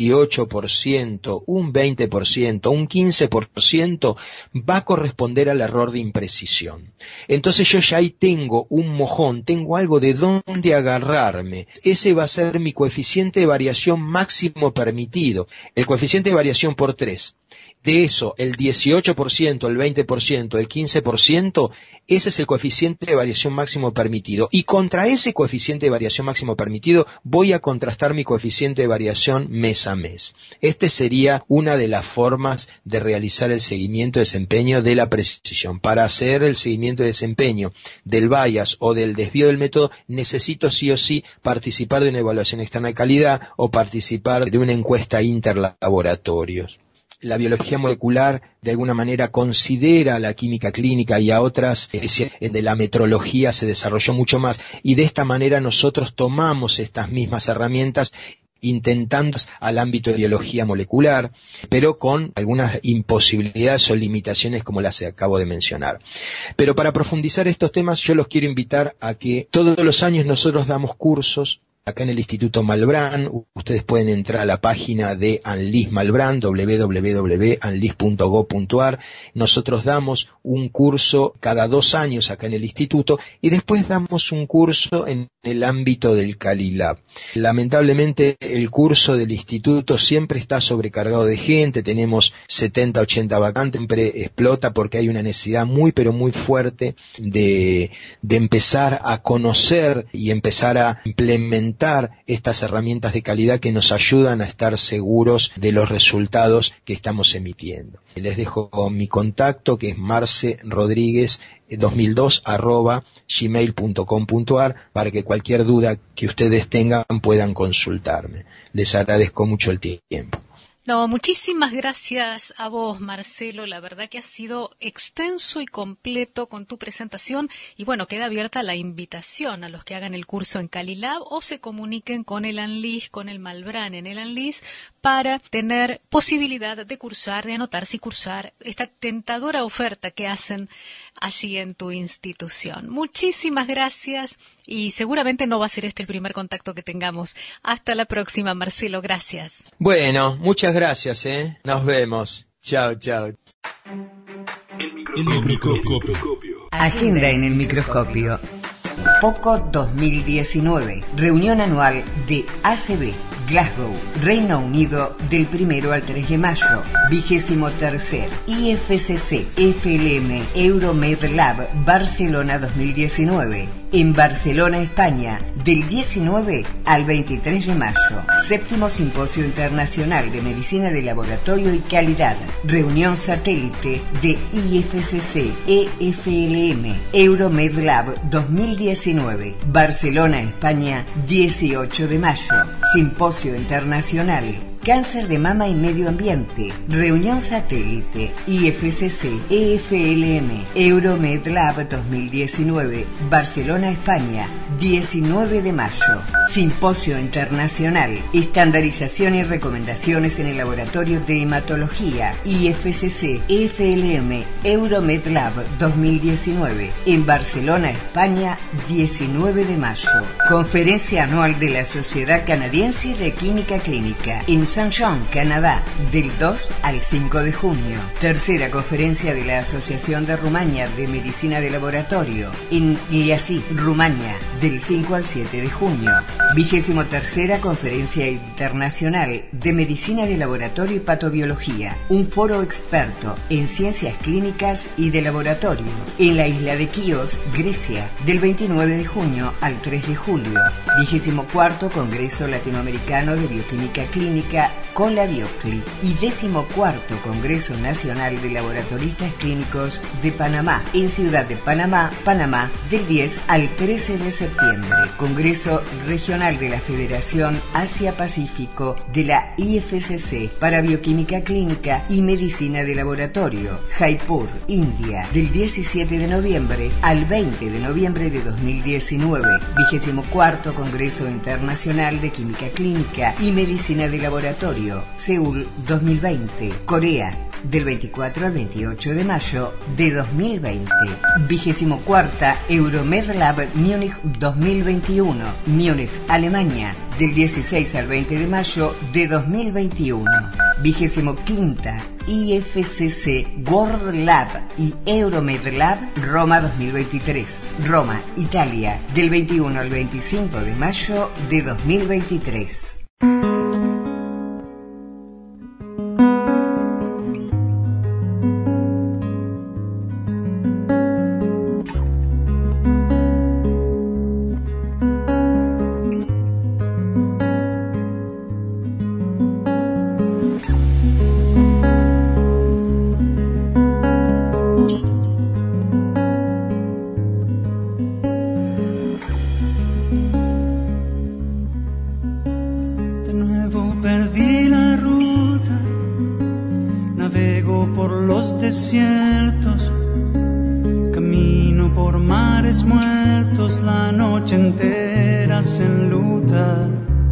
18%, un 20%, un 15% va a corresponder al error de imprecisión. Entonces yo ya ahí tengo un mojón, tengo algo de dónde agarrarme. Ese va a ser mi coeficiente de variación máximo permitido. El coeficiente de variación por 3. De eso, el 18%, el 20%, el 15%, ese es el coeficiente de variación máximo permitido. Y contra ese coeficiente de variación máximo permitido voy a contrastar mi coeficiente de variación mes a mes. Este sería una de las formas de realizar el seguimiento de desempeño de la precisión. Para hacer el seguimiento de desempeño del bias o del desvío del método, necesito sí o sí participar de una evaluación externa de calidad o participar de una encuesta interlaboratorios. La biología molecular de alguna manera considera a la química clínica y a otras de la metrología se desarrolló mucho más y de esta manera nosotros tomamos estas mismas herramientas intentando al ámbito de biología molecular, pero con algunas imposibilidades o limitaciones como las que acabo de mencionar. Pero para profundizar estos temas yo los quiero invitar a que todos los años nosotros damos cursos acá en el Instituto Malbrán. Ustedes pueden entrar a la página de ANLIS Malbrán, www.anlis.gov.ar. Nosotros damos un curso cada 2 años acá en el instituto y después damos un curso en el ámbito del CaliLab. Lamentablemente el curso del instituto siempre está sobrecargado de gente, tenemos 70, 80 vacantes, siempre explota porque hay una necesidad muy pero muy fuerte de empezar a conocer y empezar a implementar estas herramientas de calidad que nos ayudan a estar seguros de los resultados que estamos emitiendo. Les dejo mi contacto que es marcerodriguez2002@gmail.com.ar para que cualquier duda que ustedes tengan puedan consultarme. Les agradezco mucho el tiempo. No, muchísimas gracias a vos, Marcelo. La verdad que ha sido extenso y completo con tu presentación. Y bueno, queda abierta la invitación a los que hagan el curso en CaliLab o se comuniquen con el ANLIS, con el Malbrán en el ANLIS, para tener posibilidad de cursar, de anotarse y cursar esta tentadora oferta que hacen allí en tu institución. Muchísimas gracias y seguramente no va a ser este el primer contacto que tengamos. Hasta la próxima, Marcelo. Gracias. Bueno, muchas gracias, Nos vemos. Chao, chao. El microscopio. Agenda en el microscopio. POCO 2019. Reunión anual de ACB. Glasgow, Reino Unido, del 1 al 3 de mayo. 23º IFCC FLM Euromed Lab Barcelona 2019. En Barcelona, España, del 19 al 23 de mayo. 7º Simposio Internacional de Medicina de Laboratorio y Calidad. Reunión satélite de IFCC EFLM Euromed Lab 2019. Barcelona, España, 18 de mayo. Simposio Internacional Cáncer de mama y medio ambiente. Reunión satélite IFCC EFLM Euromed Lab 2019. Barcelona, España, 19 de mayo. Simposio Internacional Estandarización y Recomendaciones en el Laboratorio de Hematología IFCC EFLM Euromed Lab 2019. En Barcelona, España, 19 de mayo. Conferencia anual de la Sociedad Canadiense de Química Clínica en Saint-Jean, Canadá, del 2 al 5 de junio. Tercera conferencia de la Asociación de Rumania de Medicina de Laboratorio en Iași, Rumania, del 5 al 7 de junio. 23ª Conferencia Internacional de Medicina de Laboratorio y Patobiología, un foro experto en ciencias clínicas y de laboratorio, en la isla de Quíos, Grecia, del 29 de junio al 3 de julio. 24º Congreso Latinoamericano de Bioquímica Clínica, COLABIOCLI, y 14º Congreso Nacional de Laboratoristas Clínicos de Panamá, en Ciudad de Panamá, Panamá, del 10 al 13 de septiembre. Congreso Regional de la Federación Asia-Pacífico de la IFCC para Bioquímica Clínica y Medicina de Laboratorio, Jaipur, India, del 17 de noviembre al 20 de noviembre de 2019. 24º Congreso Internacional de Química Clínica y Medicina de Laboratorio, Seúl 2020, Corea, del 24 al 28 de mayo de 2020. 24ª Euromed Lab Múnich 2021, Múnich, Alemania, del 16 al 20 de mayo de 2021. 25ª IFCC World Lab y Euromed Lab Roma 2023, Roma, Italia, del 21 al 25 de mayo de 2023. Desiertos, camino por mares muertos, la noche entera se enluta.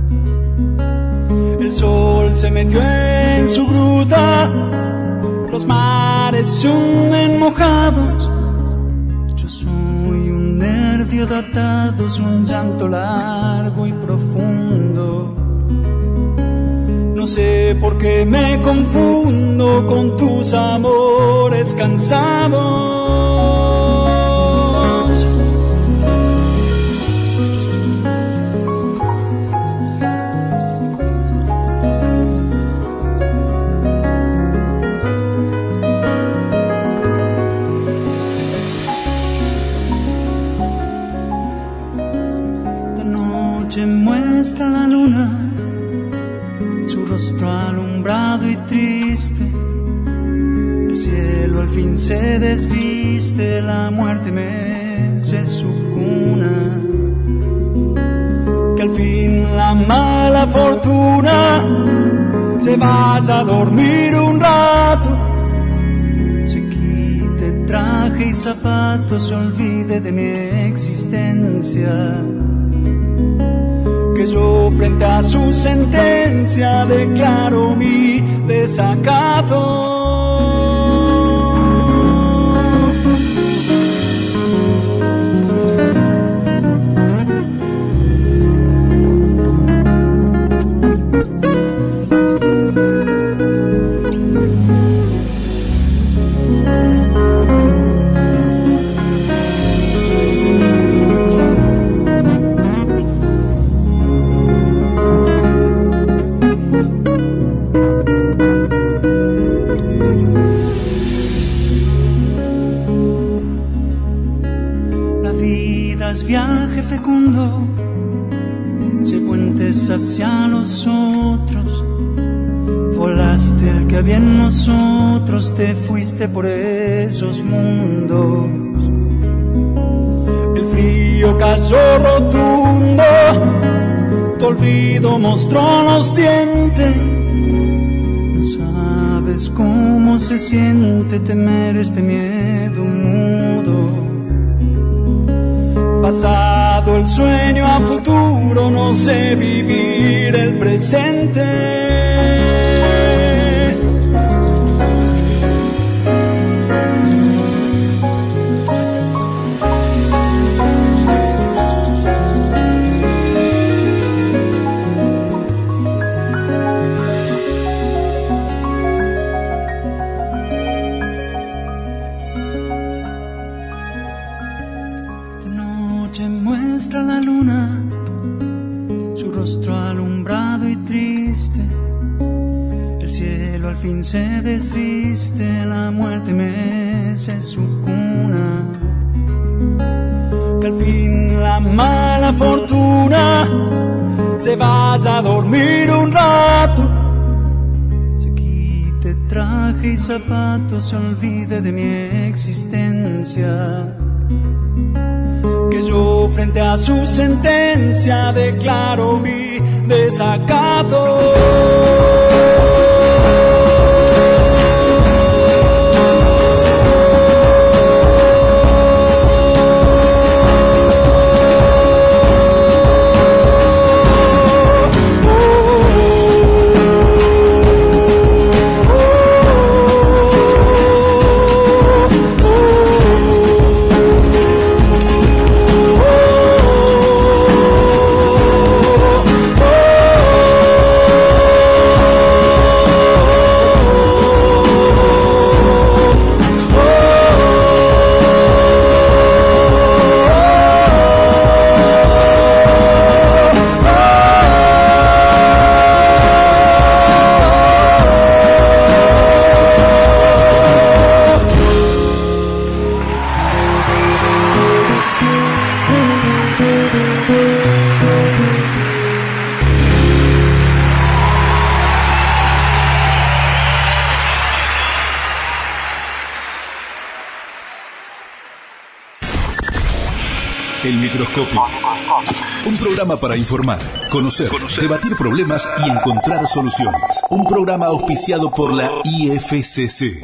El sol se metió en su gruta, los mares se hunden mojados. Yo soy un nervio de atados, un llanto largo y profundo. No sé por qué me confundo con tus amores cansados. De noche muestra la luna su rostro alumbrado y triste, el cielo al fin se desviste, la muerte mece su cuna, que al fin la mala fortuna se vaya a dormir un rato, se quite traje y zapatos, se olvide de mi existencia. Que yo frente a su sentencia declaro mi desacato. hacia los otros. Volaste el que había en nosotros, te fuiste por esos mundos. El frío cayó rotundo, tu olvido mostró los dientes. No sabes cómo se siente temer este miedo mudo. Pasado el sueño a futuro, no sé vivir el presente. La luna, su rostro alumbrado y triste, el cielo al fin se desviste, la muerte mece su cuna, que al fin la mala fortuna se vaya a dormir un rato, se quite traje y zapatos, se olvide de mi existencia. Que yo frente a su sentencia declaro mi desacato. El microscopio. Un programa para informar, conocer, debatir problemas y encontrar soluciones. Un programa auspiciado por la IFCC.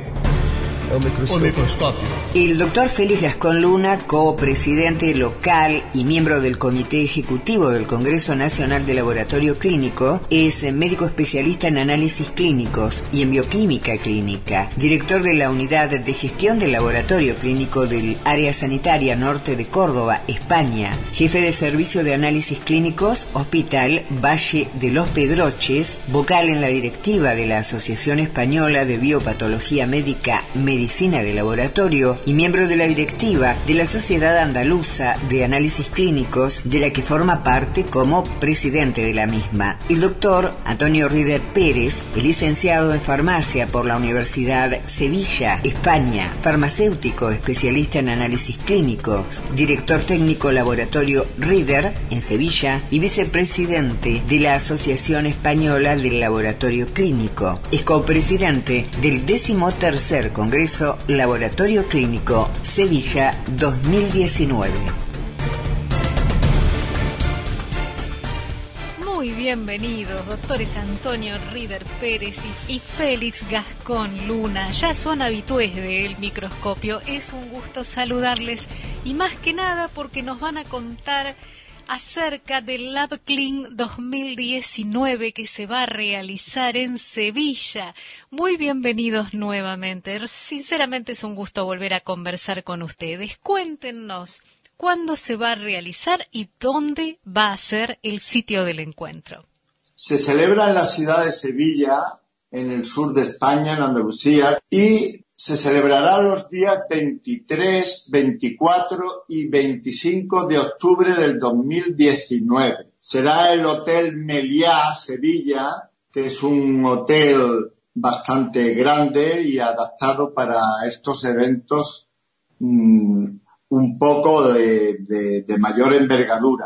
El microscopio. El doctor Félix Gascón Luna, copresidente local y miembro del Comité Ejecutivo del Congreso Nacional de Laboratorio Clínico, es médico especialista en análisis clínicos y en bioquímica clínica, director de la Unidad de Gestión del Laboratorio Clínico del Área Sanitaria Norte de Córdoba, España, jefe de Servicio de Análisis Clínicos, Hospital Valle de los Pedroches, vocal en la directiva de la Asociación Española de Biopatología Médica, Medicina de Laboratorio, y miembro de la directiva de la Sociedad Andaluza de Análisis Clínicos, de la que forma parte como presidente de la misma. El doctor Antonio Rider Pérez es licenciado en farmacia por la Universidad Sevilla, España, farmacéutico especialista en análisis clínicos, director técnico laboratorio Rider en Sevilla y vicepresidente de la Asociación Española del Laboratorio Clínico. Es copresidente del 13º Congreso Laboratorio Clínico Sevilla 2019. Muy bienvenidos, doctores Antonio Rider Pérez y Félix Gascón Luna. Ya son habitués del microscopio. Es un gusto saludarles y más que nada porque nos van a contar acerca del Lab Clean 2019 que se va a realizar en Sevilla. Muy bienvenidos nuevamente. Sinceramente es un gusto volver a conversar con ustedes. Cuéntenos cuándo se va a realizar y dónde va a ser el sitio del encuentro. Se celebra en la ciudad de Sevilla, en el sur de España, en Andalucía, y se celebrará los días 23, 24 y 25 de octubre del 2019. Será el Hotel Meliá, Sevilla, que es un hotel bastante grande y adaptado para estos eventos un poco de mayor envergadura.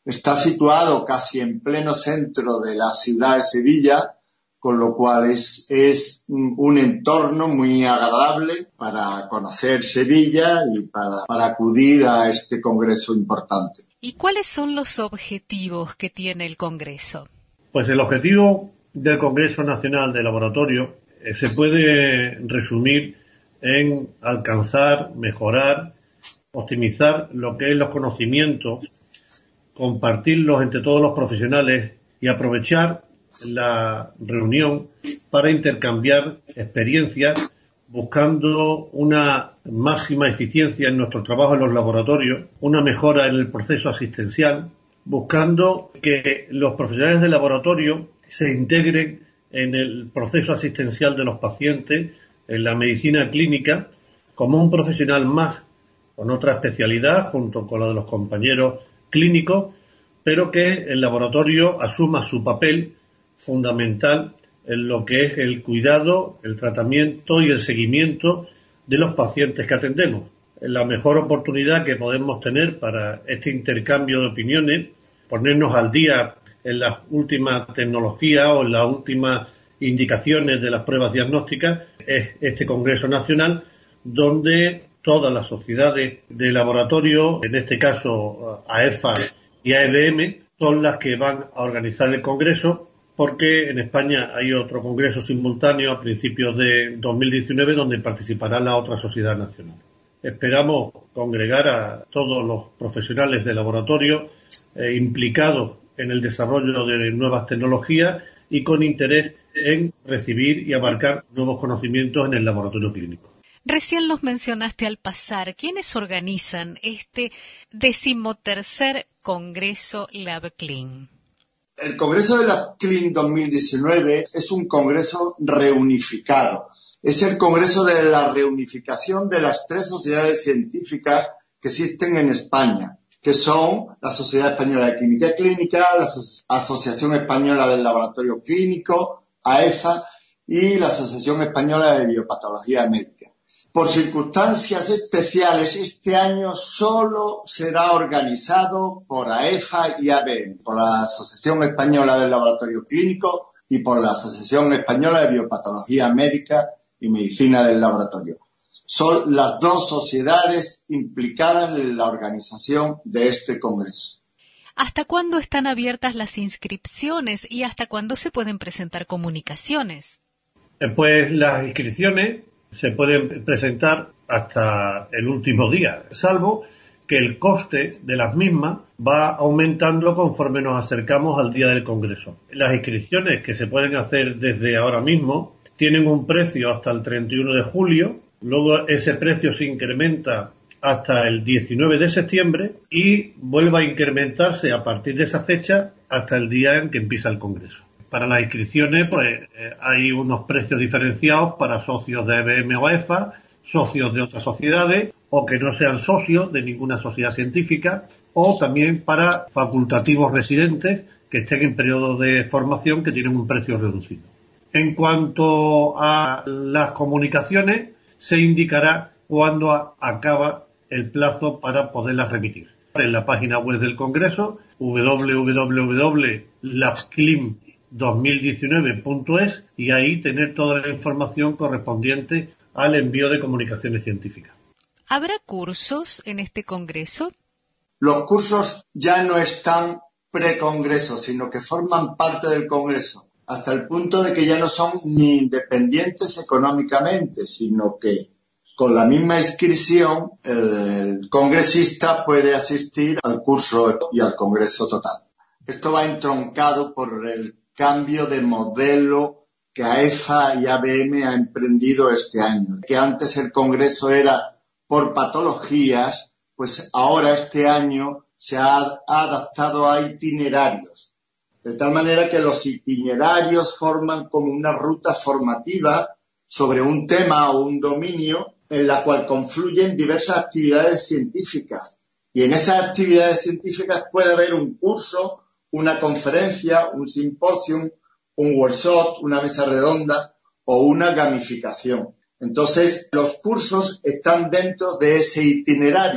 Está situado casi en pleno centro de la ciudad de Sevilla, con lo cual es un entorno muy agradable para conocer Sevilla y para acudir a este congreso importante. ¿Y cuáles son los objetivos que tiene el congreso? Pues el objetivo del Congreso Nacional de Laboratorio se puede resumir en alcanzar, mejorar, optimizar lo que es los conocimientos, compartirlos entre todos los profesionales y aprovechar la reunión para intercambiar experiencias, buscando una máxima eficiencia en nuestro trabajo en los laboratorios, una mejora en el proceso asistencial, buscando que los profesionales del laboratorio se integren en el proceso asistencial de los pacientes, en la medicina clínica, como un profesional más, con otra especialidad, junto con la de los compañeros clínicos, pero que el laboratorio asuma su papel fundamental en lo que es el cuidado, el tratamiento y el seguimiento de los pacientes que atendemos. La mejor oportunidad que podemos tener para este intercambio de opiniones, ponernos al día en las últimas tecnologías o en las últimas indicaciones de las pruebas diagnósticas, es este Congreso Nacional, donde todas las sociedades de laboratorio, en este caso AEFA y AEBM, son las que van a organizar el Congreso, porque en España hay otro congreso simultáneo a principios de 2019 donde participará la otra sociedad nacional. Esperamos congregar a todos los profesionales de laboratorio implicados en el desarrollo de nuevas tecnologías y con interés en recibir y abarcar nuevos conocimientos en el laboratorio clínico. Recién los mencionaste al pasar. ¿Quiénes organizan este 13º Congreso LabClin? El Congreso de LabClin 2019 es un congreso reunificado. Es el congreso de la reunificación de las 3 sociedades científicas que existen en España, que son la Sociedad Española de Química Clínica, la Asociación Española del Laboratorio Clínico, AEFA, y la Asociación Española de Biopatología Médica. Por circunstancias especiales, este año solo será organizado por AEFA y ABM, por la Asociación Española del Laboratorio Clínico y por la Asociación Española de Biopatología Médica y Medicina del Laboratorio. Son las 2 sociedades implicadas en la organización de este congreso. ¿Hasta cuándo están abiertas las inscripciones y hasta cuándo se pueden presentar comunicaciones? Pues las inscripciones se pueden presentar hasta el último día, salvo que el coste de las mismas va aumentando conforme nos acercamos al día del Congreso. Las inscripciones que se pueden hacer desde ahora mismo tienen un precio hasta el 31 de julio, luego ese precio se incrementa hasta el 19 de septiembre y vuelve a incrementarse a partir de esa fecha hasta el día en que empieza el Congreso. Para las inscripciones hay unos precios diferenciados para socios de EBM o AEFA, socios de otras sociedades o que no sean socios de ninguna sociedad científica, o también para facultativos residentes que estén en periodo de formación que tienen un precio reducido. En cuanto a las comunicaciones, se indicará cuándo acaba el plazo para poderlas remitir. En la página web del Congreso, www.labclim2019.es, y ahí tener toda la información correspondiente al envío de comunicaciones científicas. ¿Habrá cursos en este congreso? Los cursos ya no están pre-congreso, sino que forman parte del congreso, hasta el punto de que ya no son ni independientes económicamente, sino que con la misma inscripción el congresista puede asistir al curso y al congreso total. Esto va entroncado por el cambio de modelo que AEFA y ABM ha emprendido este año. Que antes el congreso era por patologías, pues ahora este año se ha adaptado a itinerarios. De tal manera que los itinerarios forman como una ruta formativa sobre un tema o un dominio en la cual confluyen diversas actividades científicas. Y en esas actividades científicas puede haber un curso, una conferencia, un simposium, un workshop, una mesa redonda o una gamificación. Entonces, los cursos están dentro de ese itinerario.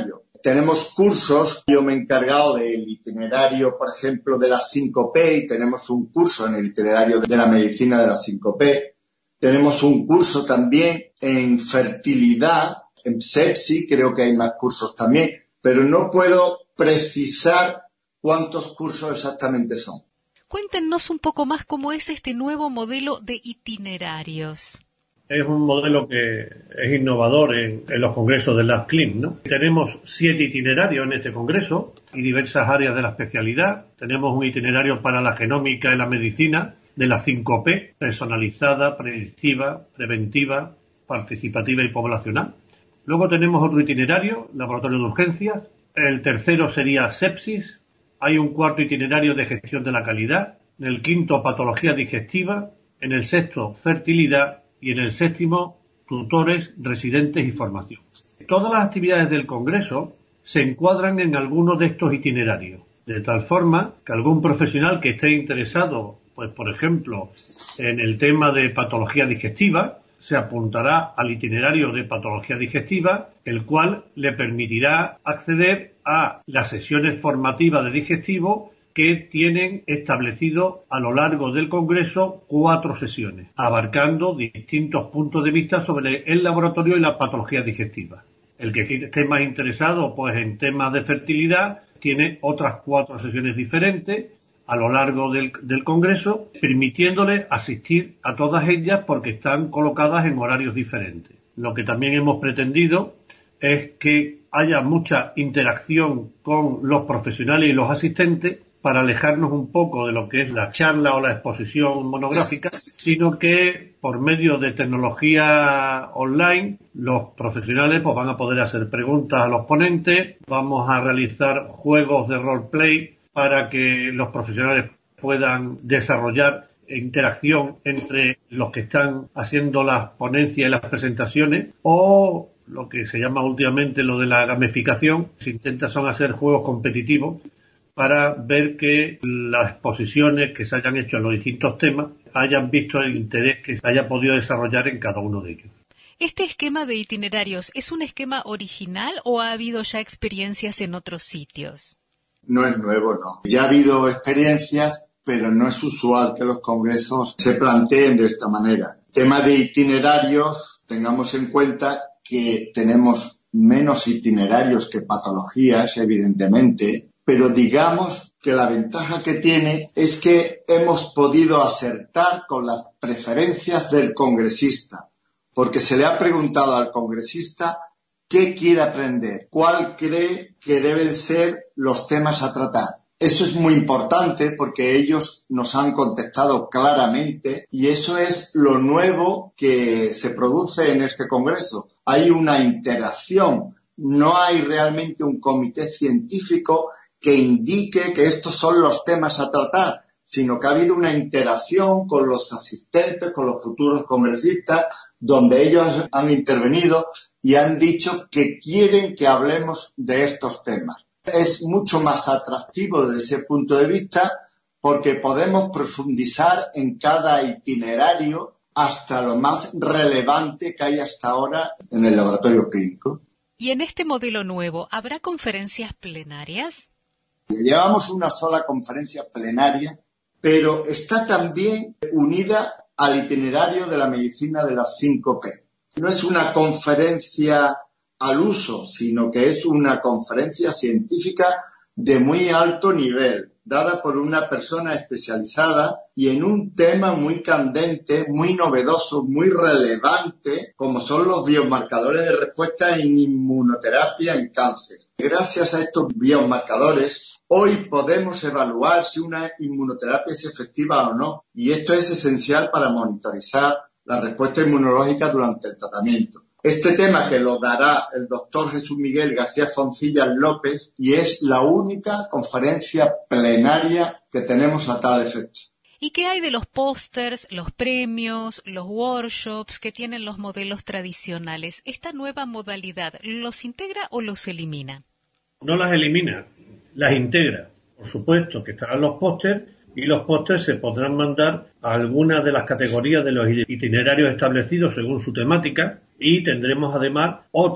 tenemos cursos. Yo me he encargado del itinerario, por ejemplo, de la síncope, y tenemos un curso en el itinerario de la medicina de la síncope. Tenemos un curso también en fertilidad, en sepsis, creo que hay más cursos también, pero no puedo precisar cuántos cursos exactamente son. Cuéntenos un poco más cómo es este nuevo modelo de itinerarios. Es un modelo que es innovador en los congresos de LabClinic, ¿no? Tenemos 7 itinerarios en este congreso y diversas áreas de la especialidad. Tenemos un itinerario para la genómica y la medicina de la 5P, personalizada, predictiva, preventiva, participativa y poblacional. Luego tenemos otro itinerario, laboratorio de urgencias. El tercero sería sepsis. Hay un cuarto itinerario de gestión de la calidad. En el quinto, patología digestiva. En el sexto, fertilidad. Y en el séptimo, tutores, residentes y formación. Todas las actividades del Congreso se encuadran en algunos de estos itinerarios, de tal forma que algún profesional que esté interesado, pues por ejemplo, en el tema de patología digestiva, se apuntará al itinerario de patología digestiva, el cual le permitirá acceder a las sesiones formativas de digestivo que tienen establecido a lo largo del Congreso 4 sesiones, abarcando distintos puntos de vista sobre el laboratorio y la patología digestiva. El que esté más interesado pues en temas de fertilidad tiene otras 4 sesiones diferentes a lo largo del Congreso, permitiéndole asistir a todas ellas porque están colocadas en horarios diferentes. Lo que también hemos pretendido es que haya mucha interacción con los profesionales y los asistentes para alejarnos un poco de lo que es la charla o la exposición monográfica, sino que por medio de tecnología online los profesionales pues van a poder hacer preguntas a los ponentes, vamos a realizar juegos de roleplay para que los profesionales puedan desarrollar interacción entre los que están haciendo las ponencias y las presentaciones, o lo que se llama últimamente lo de la gamificación. Se intenta hacer juegos competitivos para ver que las exposiciones que se hayan hecho en los distintos temas hayan visto el interés que se haya podido desarrollar en cada uno de ellos. ¿Este esquema de itinerarios es un esquema original o ha habido ya experiencias en otros sitios? No es nuevo, no. Ya ha habido experiencias, pero no es usual que los congresos se planteen de esta manera. Tema de itinerarios, tengamos en cuenta que tenemos menos itinerarios que patologías, evidentemente, pero digamos que la ventaja que tiene es que hemos podido acertar con las preferencias del congresista, porque se le ha preguntado al congresista qué quiere aprender, cuál cree que deben ser los temas a tratar. Eso es muy importante porque ellos nos han contestado claramente y eso es lo nuevo que se produce en este congreso. Hay una interacción, no hay realmente un comité científico que indique que estos son los temas a tratar, sino que ha habido una interacción con los asistentes, con los futuros congresistas, donde ellos han intervenido y han dicho que quieren que hablemos de estos temas. Es mucho más atractivo desde ese punto de vista porque podemos profundizar en cada itinerario hasta lo más relevante que hay hasta ahora en el laboratorio clínico. ¿Y en este modelo nuevo habrá conferencias plenarias? Llevamos una sola conferencia plenaria, pero está también unida al itinerario de la medicina de las 5P. No es una conferencia al uso, sino que es una conferencia científica de muy alto nivel, dada por una persona especializada y en un tema muy candente, muy novedoso, muy relevante, como son los biomarcadores de respuesta en inmunoterapia en cáncer. Gracias a estos biomarcadores, hoy podemos evaluar si una inmunoterapia es efectiva o no, y esto es esencial para monitorizar la respuesta inmunológica durante el tratamiento. Este tema que lo dará el doctor Jesús Miguel García Foncillas López y es la única conferencia plenaria que tenemos a tal efecto. ¿Y qué hay de los pósters, los premios, los workshops que tienen los modelos tradicionales? ¿Esta nueva modalidad los integra o los elimina? No las elimina, las integra. Por supuesto que estarán los pósters y los pósters se podrán mandar a algunas de las categorías de los itinerarios establecidos según su temática y tendremos además otras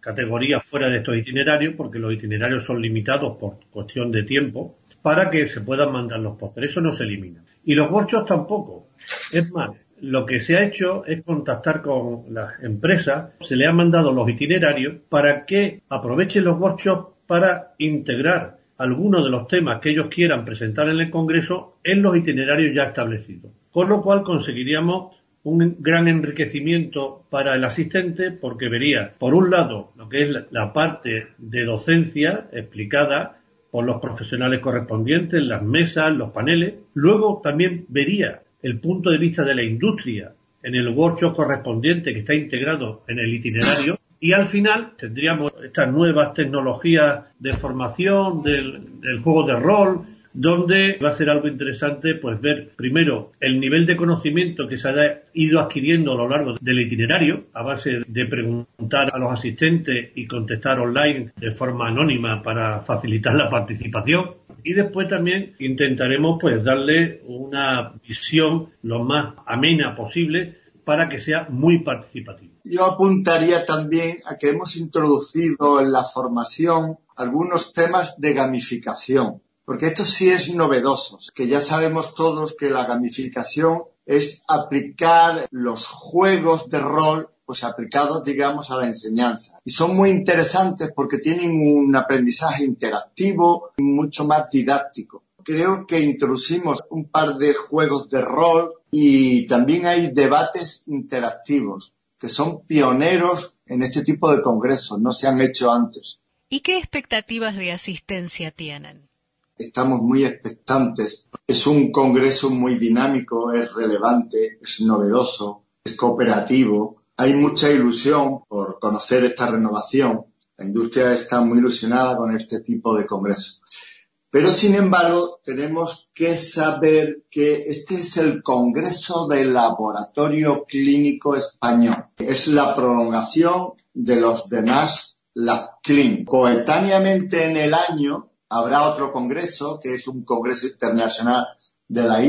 categorías fuera de estos itinerarios, porque los itinerarios son limitados por cuestión de tiempo, para que se puedan mandar los pósteres. Eso no se elimina. Y los workshops tampoco. Es más, lo que se ha hecho es contactar con las empresas, se le han mandado los itinerarios para que aprovechen los workshops para integrar algunos de los temas que ellos quieran presentar en el Congreso en los itinerarios ya establecidos. Con lo cual conseguiríamos un gran enriquecimiento para el asistente, porque vería, por un lado, lo que es la parte de docencia explicada por los profesionales correspondientes, las mesas, los paneles. Luego también vería el punto de vista de la industria en el workshop correspondiente que está integrado en el itinerario. Y al final tendríamos estas nuevas tecnologías de formación del juego de rol, donde va a ser algo interesante pues ver primero el nivel de conocimiento que se ha ido adquiriendo a lo largo del itinerario, a base de preguntar a los asistentes y contestar online de forma anónima para facilitar la participación. Y después también intentaremos pues darle una visión lo más amena posible para que sea muy participativo. Yo apuntaría también a que hemos introducido en la formación algunos temas de gamificación, porque esto sí es novedoso, que ya sabemos todos que la gamificación es aplicar los juegos de rol, pues aplicados, digamos, a la enseñanza. Y son muy interesantes porque tienen un aprendizaje interactivo y mucho más didáctico. Creo que introducimos un par de juegos de rol y también hay debates interactivos que son pioneros en este tipo de congresos, no se han hecho antes. ¿Y qué expectativas de asistencia tienen? Estamos muy expectantes. Es un congreso muy dinámico, es relevante, es novedoso, es cooperativo. Hay mucha ilusión por conocer esta renovación. La industria está muy ilusionada con este tipo de congresos. Pero, sin embargo, tenemos que saber que este es el Congreso del Laboratorio Clínico Español. Es la prolongación de los demás LabClin. Coetáneamente en el año habrá otro congreso, que es un congreso internacional de la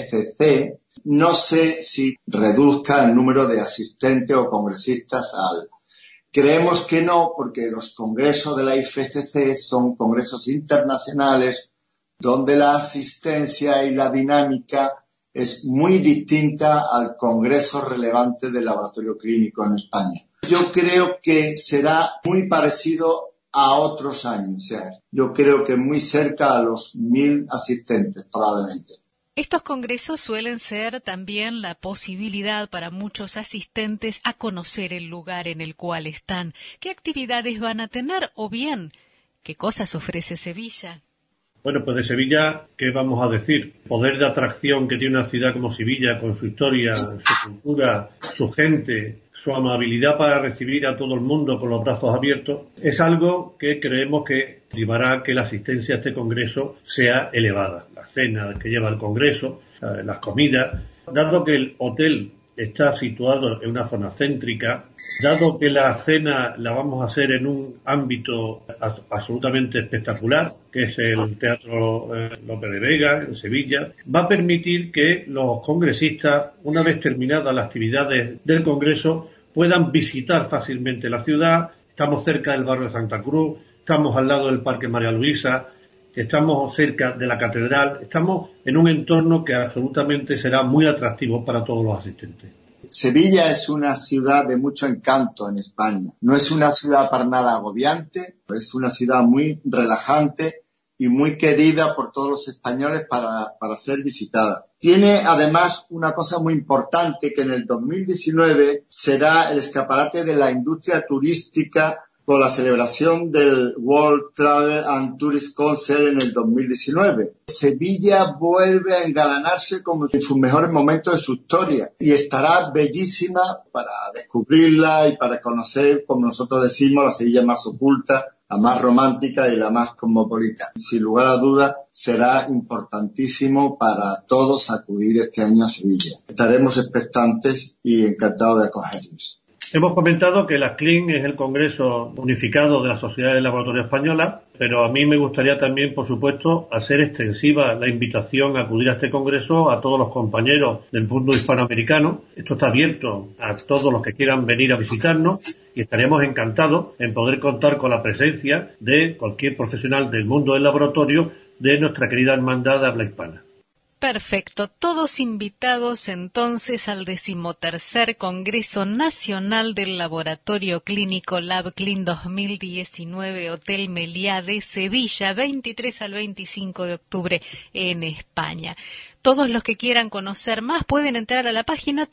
IFCC. No sé si reduzca el número de asistentes o congresistas Creemos que no, porque los congresos de la IFCC son congresos internacionales donde la asistencia y la dinámica es muy distinta al congreso relevante del laboratorio clínico en España. Yo creo que será muy parecido a otros años, o sea, yo creo que muy cerca a los 1.000 asistentes probablemente. Estos congresos suelen ser también la posibilidad para muchos asistentes a conocer el lugar en el cual están, qué actividades van a tener o bien qué cosas ofrece Sevilla. Bueno, pues de Sevilla, ¿qué vamos a decir? Poder de atracción que tiene una ciudad como Sevilla, con su historia, su cultura, su gente, su amabilidad para recibir a todo el mundo con los brazos abiertos, es algo que creemos que llevará a que la asistencia a este congreso sea elevada. La cena que lleva el congreso, las comidas, dado que el hotel está situado en una zona céntrica, dado que la cena la vamos a hacer en un ámbito absolutamente espectacular, que es el Teatro Lope de Vega, en Sevilla, va a permitir que los congresistas, una vez terminadas las actividades del Congreso, puedan visitar fácilmente la ciudad. Estamos cerca del barrio de Santa Cruz, estamos al lado del Parque María Luisa, estamos cerca de la Catedral, estamos en un entorno que absolutamente será muy atractivo para todos los asistentes. Sevilla es una ciudad de mucho encanto en España. No es una ciudad para nada agobiante, es una ciudad muy relajante y muy querida por todos los españoles para ser visitada. Tiene además una cosa muy importante, que en el 2019 será el escaparate de la industria turística con la celebración del World Travel and Tourist Council en el 2019. Sevilla vuelve a engalanarse como en sus mejores momentos de su historia y estará bellísima para descubrirla y para conocer, como nosotros decimos, la Sevilla más oculta, la más romántica y la más cosmopolita. Sin lugar a dudas, será importantísimo para todos acudir este año a Sevilla. Estaremos expectantes y encantados de acogerlos. Hemos comentado que la CLIN es el Congreso Unificado de la Sociedad de Laboratorio Española, pero a mí me gustaría también, por supuesto, hacer extensiva la invitación a acudir a este congreso a todos los compañeros del mundo hispanoamericano. Esto está abierto a todos los que quieran venir a visitarnos y estaremos encantados en poder contar con la presencia de cualquier profesional del mundo del laboratorio de nuestra querida hermandad de habla hispana. Perfecto, todos invitados entonces al 13º Congreso Nacional del Laboratorio Clínico LabClin 2019, Hotel Meliá de Sevilla, 23 al 25 de octubre en España. Todos los que quieran conocer más pueden entrar a la página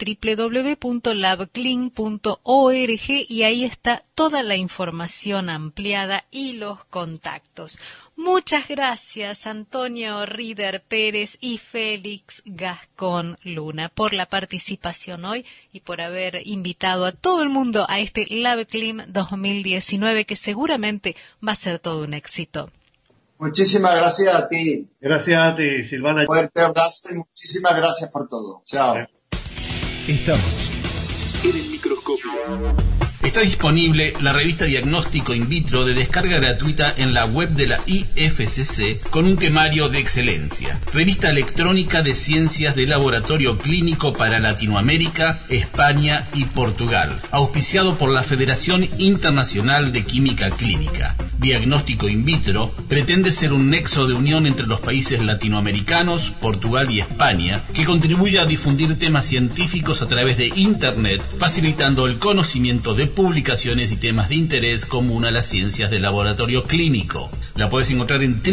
www.labclin.org y ahí está toda la información ampliada y los contactos. Muchas gracias, Antonio Rieder Pérez y Félix Gascón Luna, por la participación hoy y por haber invitado a todo el mundo a este LabClin 2019, que seguramente va a ser todo un éxito. Muchísimas gracias a ti. Gracias a ti, Silvana. Fuerte abrazo y muchísimas gracias por todo. Chao. Estamos en el microscopio. Está disponible la revista Diagnóstico In Vitro de descarga gratuita en la web de la IFCC con un temario de excelencia. Revista electrónica de ciencias de laboratorio clínico para Latinoamérica, España y Portugal. Auspiciado por la Federación Internacional de Química Clínica. Diagnóstico In Vitro pretende ser un nexo de unión entre los países latinoamericanos, Portugal y España, que contribuye a difundir temas científicos a través de Internet, facilitando el conocimiento de publicaciones y temas de interés común a las ciencias de laboratorio clínico. La puedes encontrar en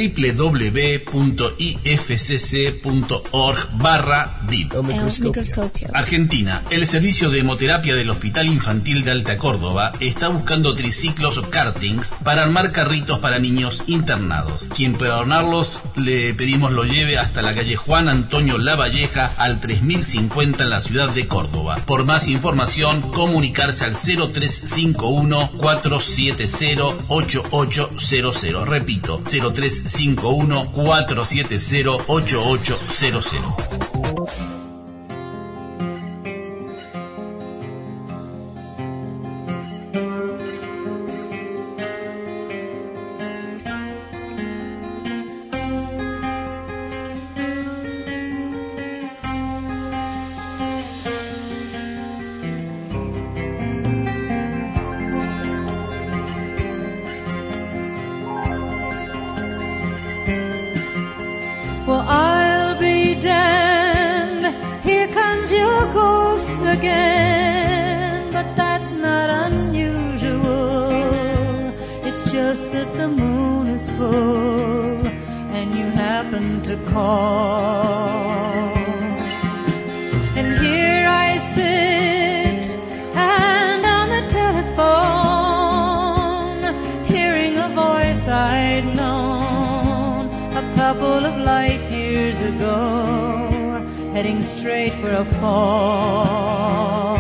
www.ifcc.org/DIP. Argentina. El servicio de hemoterapia del Hospital Infantil de Alta Córdoba está buscando triciclos o kartings para armar carritos para niños internados. Quien pueda donarlos, le pedimos lo lleve hasta la calle Juan Antonio Lavalleja al 3050 en la ciudad de Córdoba. Por más información, comunicarse al 0351-470-8800. Repito, 0351-470-8800. Well, I'll be damned, here comes your ghost again, but that's not unusual. It's just that the moon is full and you happen to call. And here I sit and on the telephone, hearing a voice I'd known a couple of light years ago, heading straight for a fall.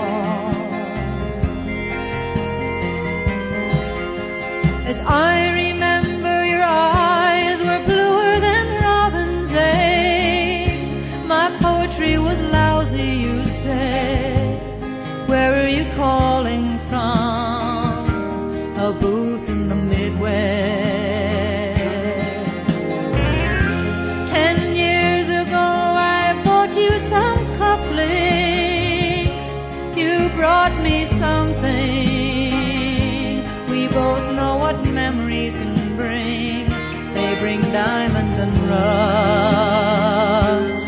As I remember, your eyes were bluer than robin's eggs. My poetry was lousy, you said. Where are you calling from? A booth in the Midwest. 10 years ago I bought you some cufflinks. You brought me something. We both know what memories can bring. They bring diamonds and rust.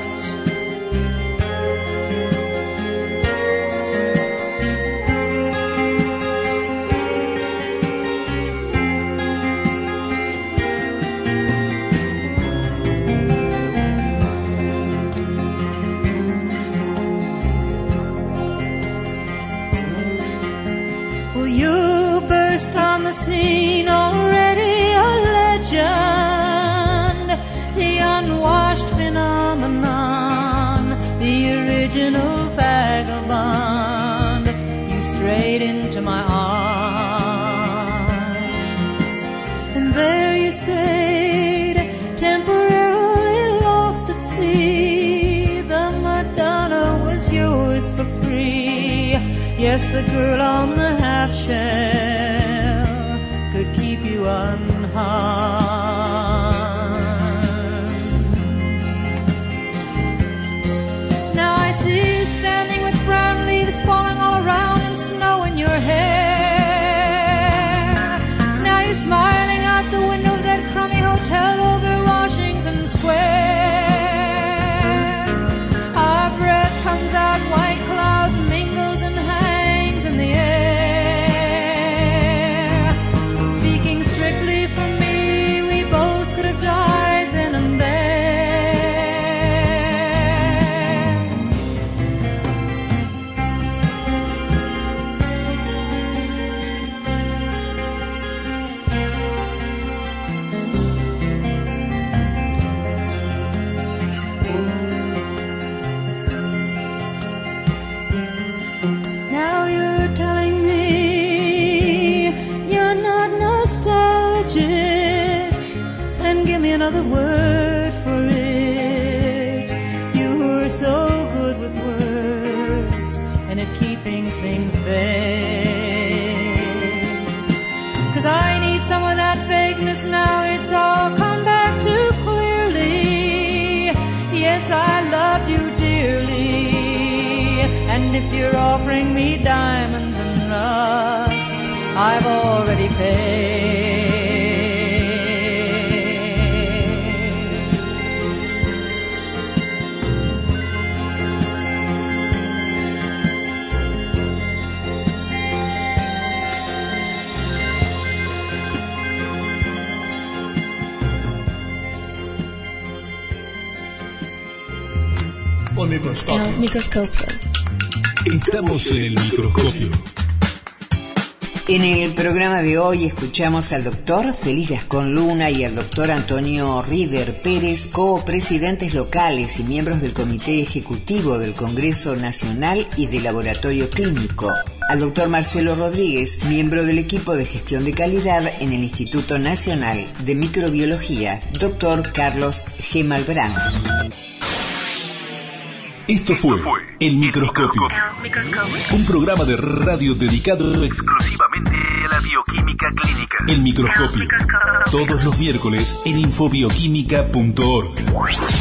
On the scene, already a legend, the unwashed phenomenon, the original vagabond. You strayed into my arms, and there you stayed, temporarily lost at sea. The Madonna was yours for free. Yes, the girl on the half shell could keep you unharmed. Now I see you standing with brown leaves falling all around and snow in your hair. Now you're smiling out the window of that crummy hotel over Washington Square. Our breath comes out, white clouds mingles and hangs in the air. Speaking strictly for me, we both could have died then and there. Now you're telling me you're not nostalgic. Then give me another word for it. You were so good with words and at keeping things vague. 'Cause I need some of that vagueness now. It's all come back too clearly. Yes, I loved you dearly. And if you're offering me diamonds and rust, I've already paid. El microscopio. El microscopio. Estamos en el microscopio. En el programa de hoy escuchamos al doctor Félix Gascón Luna y al doctor Antonio Rieder Pérez, copresidentes locales y miembros del Comité Ejecutivo del Congreso Nacional y del Laboratorio Clínico. Al doctor Marcelo Rodríguez, miembro del equipo de gestión de calidad en el Instituto Nacional de Microbiología, doctor Carlos G. Malbrán. Esto fue El Microscopio, un programa de radio dedicado exclusivamente a la bioquímica clínica. El Microscopio, todos los miércoles en infobioquímica.org.